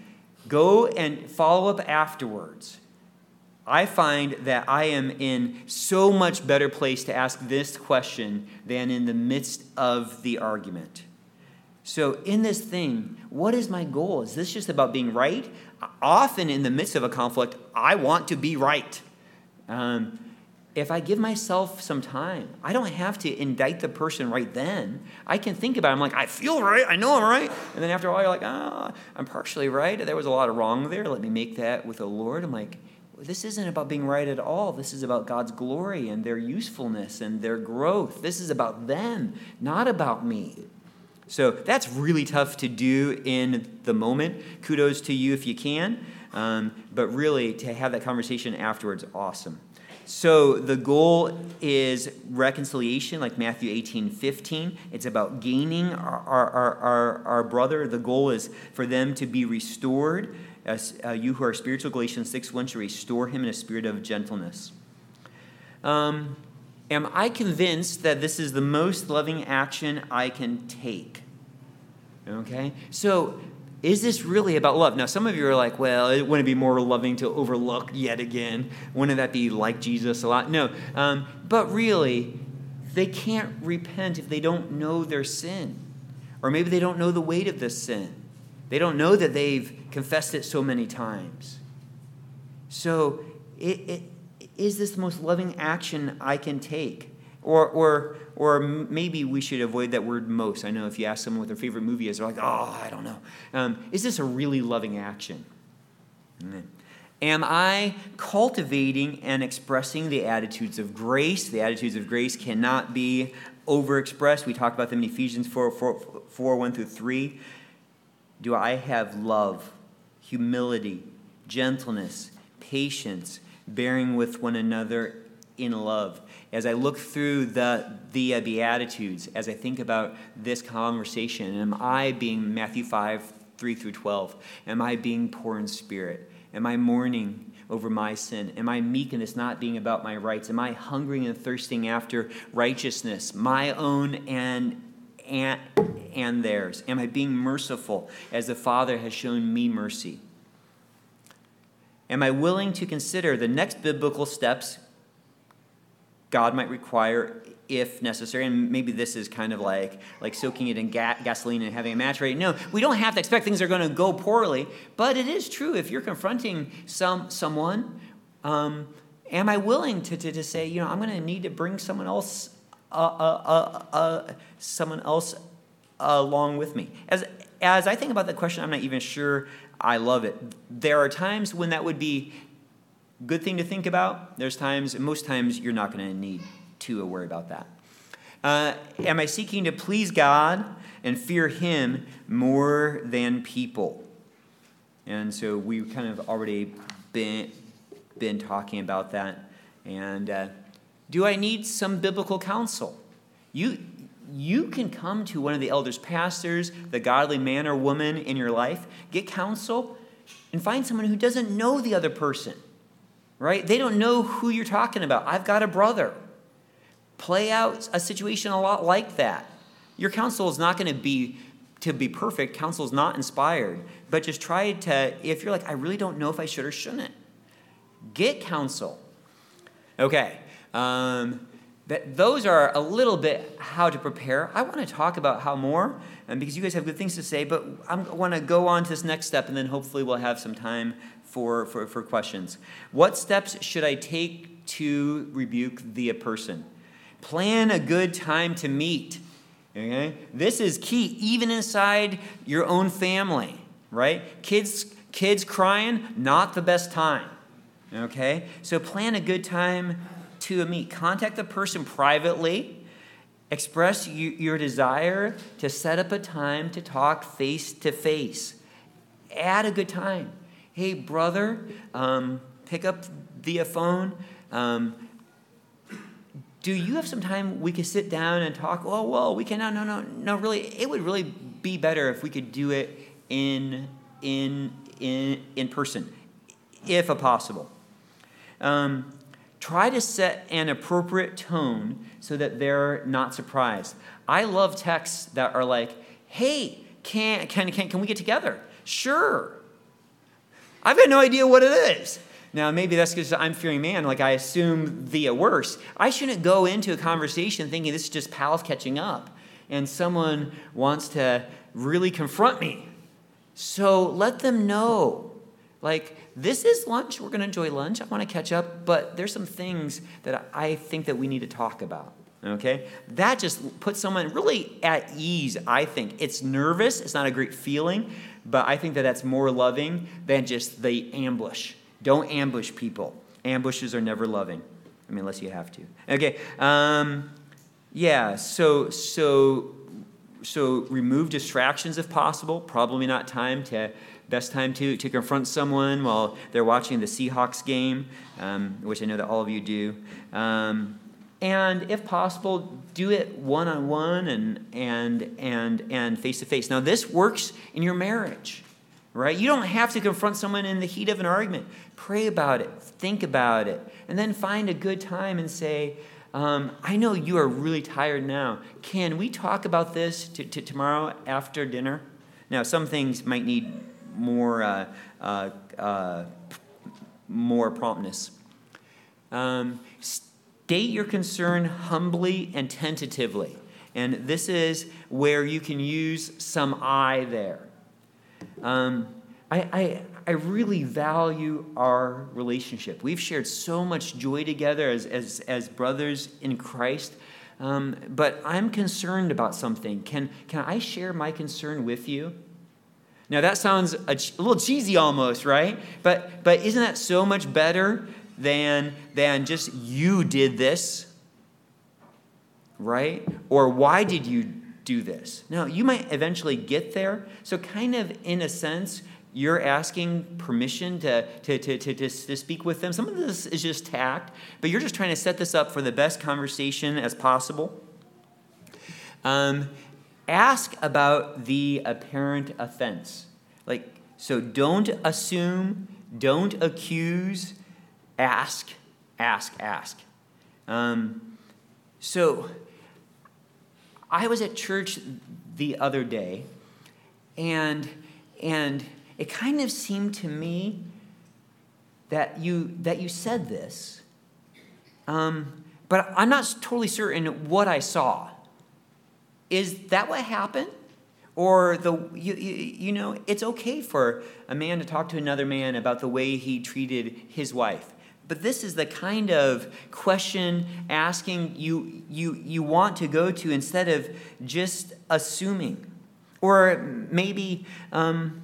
Go and follow up afterwards. I find that I am in so much better place to ask this question than in the midst of the argument. So in this thing, what is my goal? Is this just about being right? Often in the midst of a conflict, I want to be right. Um, if I give myself some time, I don't have to indict the person right then. I can think about it. I'm like, I feel right. I know I'm right. And then after a while, you're like, ah, oh, I'm partially right. There was a lot of wrong there. Let me make that with the Lord. I'm like, this isn't about being right at all. This is about God's glory and their usefulness and their growth. This is about them, not about me. So that's really tough to do in the moment. Kudos to you if you can. Um, but really, to have that conversation afterwards, awesome. So the goal is reconciliation, like Matthew eighteen fifteen. It's about gaining our, our, our, our brother. The goal is for them to be restored. As, uh, you who are spiritual, Galatians six one, should restore him in a spirit of gentleness. Um, am I convinced that this is the most loving action I can take? Okay? So is this really about love? Now, some of you are like, well, it wouldn't it be more loving to overlook yet again? Wouldn't that be like Jesus a lot? No. Um, but really, they can't repent if they don't know their sin. Or maybe they don't know the weight of this sin. They don't know that they've confessed it so many times. So it, it, is this the most loving action I can take? Or, or, or maybe we should avoid that word most. I know if you ask someone what their favorite movie is, they're like, oh, I don't know. Um, is this a really loving action? Amen. Am I cultivating and expressing the attitudes of grace? The attitudes of grace cannot be overexpressed. We talk about them in Ephesians four, four, four one through three. Do I have love, humility, gentleness, patience, bearing with one another in love? As I look through the the uh, Beatitudes, as I think about this conversation, am I being Matthew five, three through twelve? Am I being poor in spirit? Am I mourning over my sin? Am I meek and it's not being about my rights? Am I hungering and thirsting after righteousness, my own and and and theirs? Am I being merciful as the Father has shown me mercy? Am I willing to consider the next biblical steps God might require if necessary? And maybe this is kind of like, like soaking it in ga- gasoline and having a match ready. No, we don't have to expect things are going to go poorly. But it is true, if you're confronting some someone, um, am I willing to, to, to say, you know, I'm going to need to bring someone else uh, uh, uh, uh, someone else along with me? As, as I think about the question, I'm not even sure I love it. There are times when that would be good thing to think about. There's times, most times, you're not going to need to worry about that. Uh, am I seeking to please God and fear Him more than people? And so we've kind of already been been talking about that. And uh, do I need some biblical counsel? You you can come to one of the elders, pastors, the godly man or woman in your life, get counsel, and find someone who doesn't know the other person. Right? They don't know who you're talking about. I've got a brother. Play out a situation a lot like that. Your counsel is not going to be to be perfect. Counsel is not inspired. But just try to, if you're like, I really don't know if I should or shouldn't, get counsel. Okay. Um, that, those are a little bit how to prepare. I want to talk about how more, and because you guys have good things to say, but I'm, I want to go on to this next step, and then hopefully we'll have some time For, for, for questions. What steps should I take to rebuke the person? Plan a good time to meet. Okay? This is key, even inside your own family, right? Kids, kids crying, not the best time. Okay? So plan a good time to meet. Contact the person privately. Express you, your desire to set up a time to talk face to face. Add a good time. Hey, brother, um, pick up the phone. Um, do you have some time we could sit down and talk? Oh, well, we can. No, no, no, no. Really, it would really be better if we could do it in in in in person, if possible. Um, try to set an appropriate tone so that they're not surprised. I love texts that are like, "Hey, can can can can we get together?" Sure. I've got no idea what it is. Now, maybe that's because I'm fearing man, like I assume the worst. I shouldn't go into a conversation thinking this is just pals catching up and someone wants to really confront me. So let them know, like, this is lunch. We're going to enjoy lunch. I want to catch up, but there's some things that I think that we need to talk about, okay? That just puts someone really at ease, I think. It's nervous. It's not a great feeling, but I think that that's more loving than just the ambush. Don't ambush people. Ambushes are never loving. I mean, unless you have to. Okay. Um, yeah. So so so remove distractions if possible. Probably not time to best time to to confront someone while they're watching the Seahawks game, um, which I know that all of you do. Um, and if possible, do it one on one and and and and face to face. Now, this works in your marriage. Right? You don't have to confront someone in the heat of an argument. Pray about it. Think about it. And then find a good time and say, um, I know you are really tired now. Can we talk about this to, to tomorrow after dinner? Now, some things might need more, uh, uh, uh, more promptness. Um, state your concern humbly and tentatively. And this is where you can use some I there. Um, I, I I really value our relationship. We've shared so much joy together as as, as brothers in Christ, um, but I'm concerned about something. Can can I share my concern with you? Now that sounds a, ch- a little cheesy almost, right? But but isn't that so much better than than just you did this, right? Or why did you do this? Now, you might eventually get there. So kind of in a sense, you're asking permission to, to, to, to, to, to speak with them. Some of this is just tact, but you're just trying to set this up for the best conversation as possible. Um, ask about the apparent offense. Like, so don't assume, don't accuse, ask, ask, ask. Um, so... I was at church the other day, and and it kind of seemed to me that you that you said this, um, but I'm not totally certain what I saw. Is that what happened? Or the you, you, you know, it's okay for a man to talk to another man about the way he treated his wife. But this is the kind of question asking you you you want to go to instead of just assuming. Or maybe, um,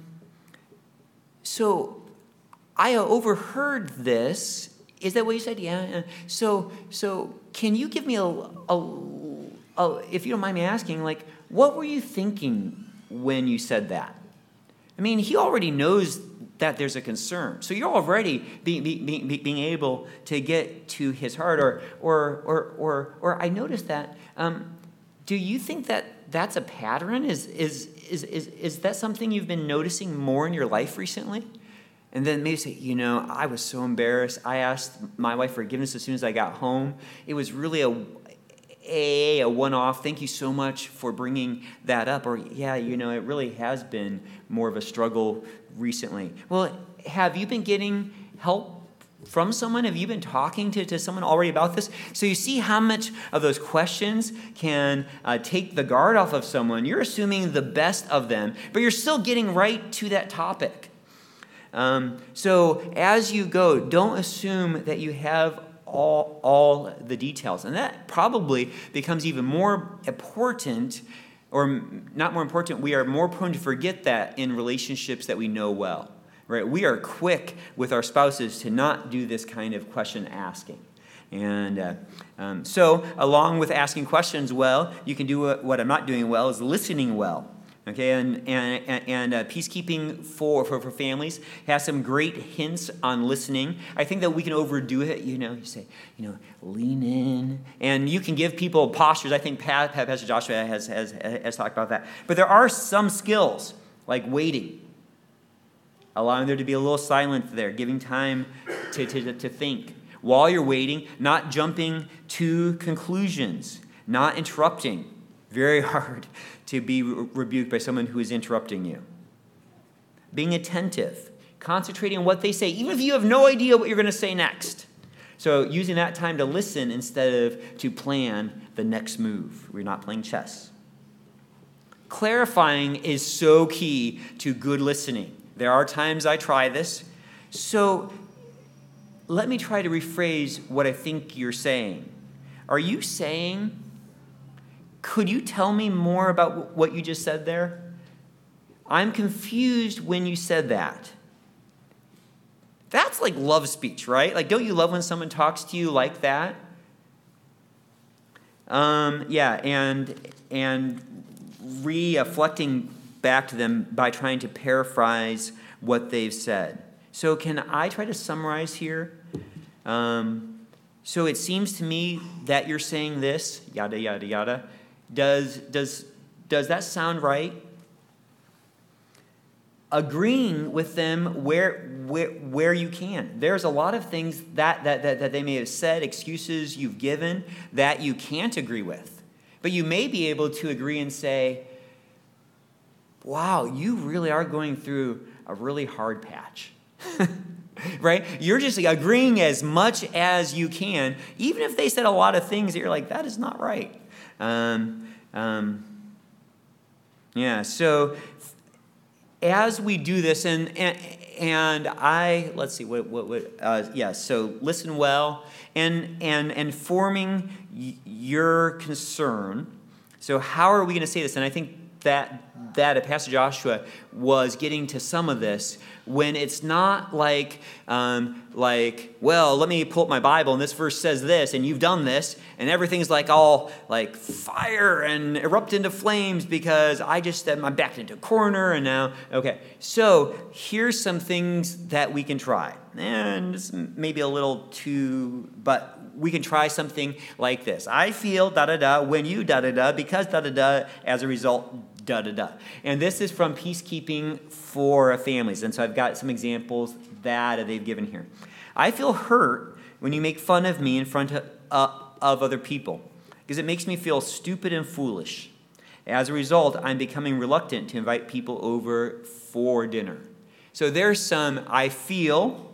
so I overheard this. Is that what you said? Yeah. So so can you give me a, a, a if you don't mind me asking, like, what were you thinking when you said that? I mean, he already knows that there's a concern. So you're already being, being, being able to get to his heart. Or, or, or, or, or I noticed that. Um, do you think that that's a pattern? Is, is, is, is, is that something you've been noticing more in your life recently? And then maybe say, you know, I was so embarrassed. I asked my wife for forgiveness as soon as I got home. It was really a, a, a one-off. Thank you so much for bringing that up. Or, yeah, you know, it really has been more of a struggle recently. Well, have you been getting help from someone? Have you been talking to, to someone already about this? So you see how much of those questions can uh, take the guard off of someone. You're assuming the best of them, but you're still getting right to that topic. Um, so as you go, don't assume that you have all, all the details. And that probably becomes even more important. Or not more important, we are more prone to forget that in relationships that we know well, right? We are quick with our spouses to not do this kind of question asking. And uh, um, so along with asking questions well, you can do what, what I'm not doing well is listening well. Okay, and and and uh, peacekeeping for, for for families has some great hints on listening. I think that we can overdo it. You know, you say, you know, lean in, and you can give people postures. I think Pat, Pat Pastor Joshua has has has talked about that. But there are some skills like waiting, allowing there to be a little silence there, giving time to to to think while you're waiting, not jumping to conclusions, not interrupting. Very hard to be re- rebuked by someone who is interrupting you. Being attentive. concentrating on what they say, even if you have no idea what you're going to say next. So using that time to listen instead of to plan the next move. We're not playing chess. Clarifying is so key to good listening. There are times I try this. So let me try to rephrase what I think you're saying. Are you saying, could you tell me more about what you just said there? I'm confused when you said that. That's like love speech, right? Like, don't you love when someone talks to you like that? Um, yeah, and and reflecting back to them by trying to paraphrase what they've said. So can I try to summarize here? Um, so it seems to me that you're saying this, yada, yada, yada. Does, does, does that sound right? Agreeing with them where, where, where you can. There's a lot of things that, that, that, that they may have said, excuses you've given, that you can't agree with. But you may be able to agree and say, wow, you really are going through a really hard patch. Right? You're just agreeing as much as you can, even if they said a lot of things that you're like, that is not right. Um, um, yeah, so as we do this, and and, and I, let's see, what, what, what uh, yeah, so listen well, and, and, and forming y- your concern. So how are we going to say this? And I think that that Pastor Joshua was getting to some of this when it's not like, um, like, well, let me pull up my Bible and this verse says this and you've done this and everything's like all like fire and erupt into flames because I just, I'm backed into a corner and now, okay. So here's some things that we can try. And it's maybe a little too, but we can try something like this. I feel da-da-da when you da-da-da because da-da-da as a result da-da-da. And this is from Peacekeeping for Families. And so I've got some examples that they've given here. I feel hurt when you make fun of me in front of, uh, of other people because it makes me feel stupid and foolish. As a result, I'm becoming reluctant to invite people over for dinner. So there's some, I feel,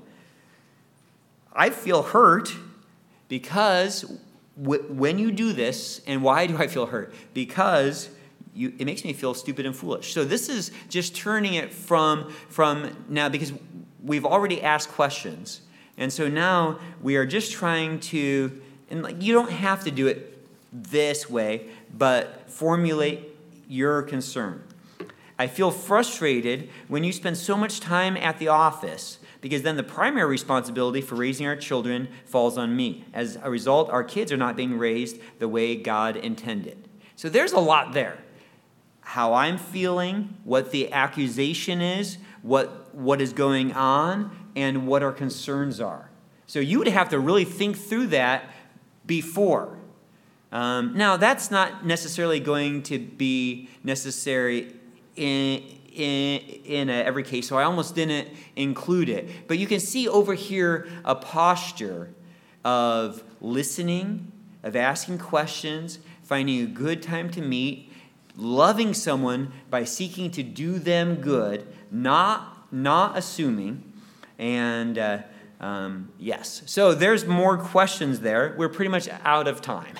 I feel hurt because w- when you do this, and why do I feel hurt? Because You, it makes me feel stupid and foolish. So this is just turning it from, from now, because we've already asked questions. And so now we are just trying to, and like, you don't have to do it this way, but formulate your concern. I feel frustrated when you spend so much time at the office because then the primary responsibility for raising our children falls on me. As a result, our kids are not being raised the way God intended. So there's a lot there. How I'm feeling, what the accusation is, what, what is going on, and what our concerns are. So you would have to really think through that before. Um, now, that's not necessarily going to be necessary in, in, in a, every case, so I almost didn't include it. But you can see over here a posture of listening, of asking questions, finding a good time to meet, loving someone by seeking to do them good, not, not assuming, and uh, um, yes. So there's more questions there. We're pretty much out of time.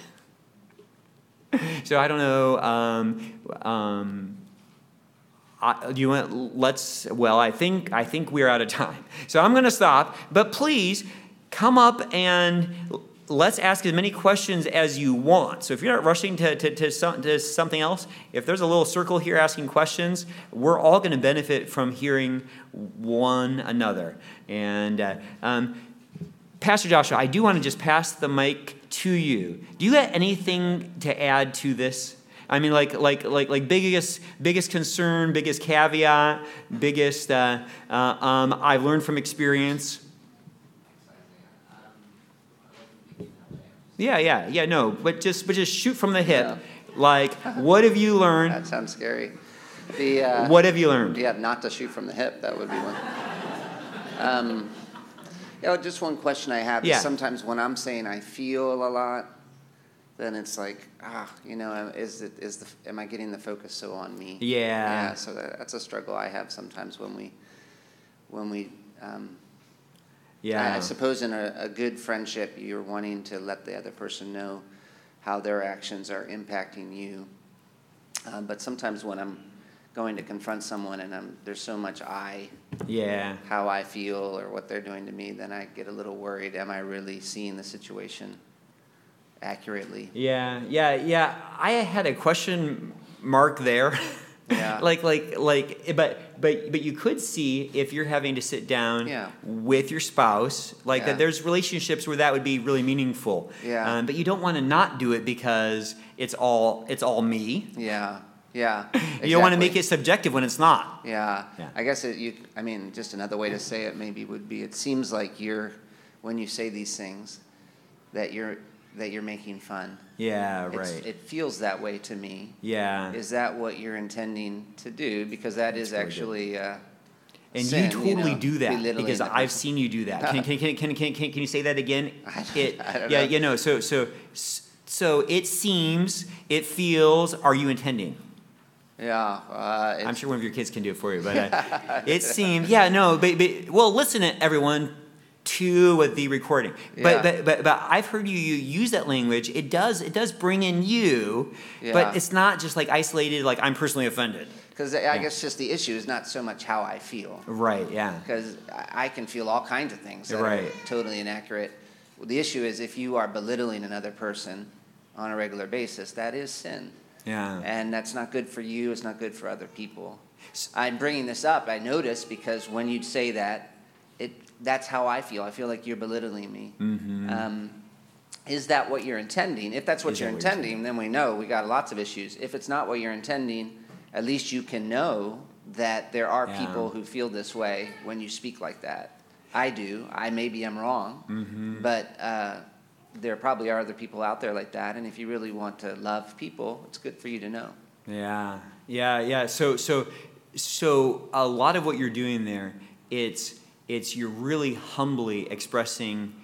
So I don't know. Um, um, I, do you want? Let's. Well, I think I think we're out of time. So I'm going to stop. But please come up and let's ask as many questions as you want. So if you're not rushing to, to, to, some, to something else, if there's a little circle here asking questions, we're all going to benefit from hearing one another. And uh, um, Pastor Joshua, I do want to just pass the mic to you. Do you have anything to add to this? I mean, like, like, like, like biggest, biggest concern, biggest caveat, biggest. Uh, uh, um, I've learned from experience. Yeah, yeah, yeah, no, but just but just shoot from the hip. Yeah. Like, what have you learned? That sounds scary. The, uh, what have you learned? Yeah, not to shoot from the hip, that would be one. Um, yeah, just one question I have Yeah. is sometimes when I'm saying I feel a lot, then it's like, ah, you know, is it is the am I getting the focus so on me? Yeah. Yeah, so that, that's a struggle I have sometimes when we when we, um, Yeah. I, I suppose in a, a good friendship, you're wanting to let the other person know how their actions are impacting you. Uh, but sometimes when I'm going to confront someone and I'm, there's so much I, Yeah. how I feel or what they're doing to me, then I get a little worried. Am I really seeing the situation accurately? Yeah, yeah, yeah. I had a question mark there. Yeah. like, like, like, but, but, but you could see if you're having to sit down Yeah. with your spouse, like Yeah. that. There's relationships where that would be really meaningful. Yeah. Um, but you don't want to not do it because it's all it's all me. Yeah, yeah. You don't want to exactly. make it subjective when it's not. Yeah. Yeah. I guess it, you, I mean, just another way to say it maybe would be, it seems like you're, when you say these things, that you're, that you're making fun. Yeah, It's- right. It feels that way to me. Yeah. Is that what you're intending to do? Because that is really good. actually uh, And sin, you totally know, do that belittling because the I've person. seen you do that. Can can can can can, can, can you say that again? I don't- It, I don't yeah, know. you know. So so so it seems, it feels. Are you intending? Yeah. Uh, I'm it's- sure one of your kids can do it for you, but uh, it seems. Yeah, no, but, but well, listen to everyone to with the recording. Yeah. But, but but but I've heard you use that language. It does it does bring in you, Yeah. but it's not just like isolated. Like I'm personally offended. Because I guess just the issue is not so much how I feel. Right. Yeah. Because I I can feel all kinds of things that Right. are totally inaccurate. Well, the issue is if you are belittling another person on a regular basis, that is sin. Yeah. And that's not good for you. It's not good for other people. I'm bringing this up, I notice, because when you say that, it that's how I feel. I feel like you're belittling me. Mm-hmm. Um, is that what you're intending? If that's what Is you're that what you're intending, then we know we got lots of issues. If it's not what you're intending, at least you can know that there are Yeah. people who feel this way when you speak like that. I do. I maybe am wrong, Mm-hmm. but uh, there probably are other people out there like that. And if you really want to love people, it's good for you to know. Yeah, yeah, yeah. So, so, so a lot of what you're doing there, it's it's you're really humbly expressing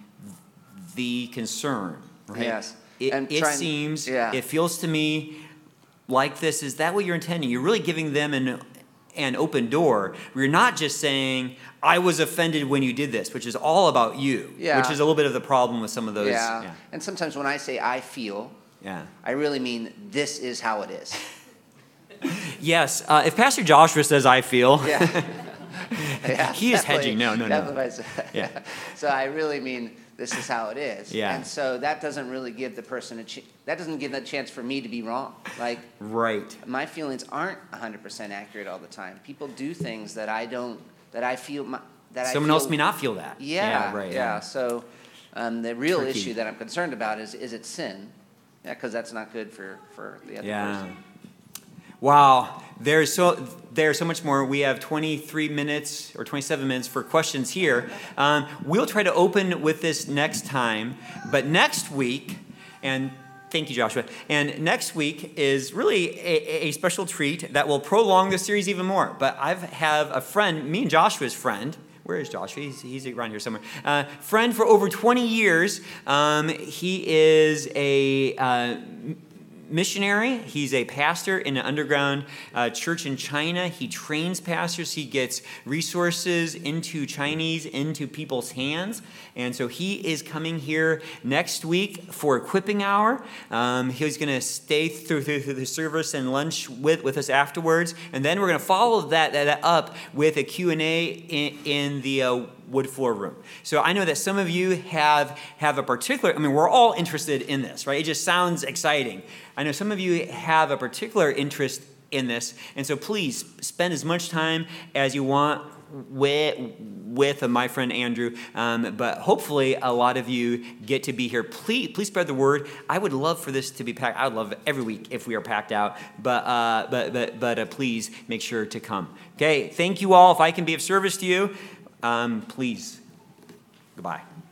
the concern, right? Yes. It, And it trying- seems, yeah. it feels to me like this. Is that what you're intending? You're really giving them an an open door. You're not just saying, "I was offended when you did this," which is all about you. Yeah. Which is a little bit of the problem with some of those. yeah. Yeah. And sometimes when I say I feel, Yeah. I really mean this is how it is. Yes. Uh, if Pastor Joshua says, "I feel," Yeah. Yeah, he is definitely- hedging. No, no, no. definitely what I said. Yeah. So I really mean this is how it is. Yeah. And so that doesn't really give the person a ch- that doesn't give that chance for me to be wrong. Like Right. my feelings aren't one hundred percent accurate all the time. People do things that I don't that I feel my, that I Someone feel, else may not feel that. Yeah. right. Yeah. So um, the real Tricky. issue that I'm concerned about is is it sin? Yeah, because that's not good for for the other Yeah. person. Wow. There's so there's so much more. We have twenty-three minutes or twenty-seven minutes for questions here. Um, we'll try to open with this next time, but next week, and thank you, Joshua. And next week is really a, a special treat that will prolong the series even more. But I have a friend, me and Joshua's friend. Where is Joshua? He's, he's around here somewhere. Uh, friend for over twenty years. Um, he is a uh, missionary. He's a pastor in an underground uh, church in China. He trains pastors. He gets resources into Chinese, into people's hands. And so he is coming here next week for Equipping Hour. Um, he's going to stay through, through, through the service and lunch with, with us afterwards. And then we're going to follow that, that up with a Q and A in, in the uh, wood floor room. So I know that some of you have have a particular, I mean, we're all interested in this, right? It just sounds exciting. I know some of you have a particular interest in this, and so please spend as much time as you want with, with my friend Andrew, um, but hopefully a lot of you get to be here. Please, please spread the word. I would love for this to be packed. I would love every week if we are packed out, but uh, but but but uh, please make sure to come. Okay, thank you all. If I can be of service to you, um, please, goodbye.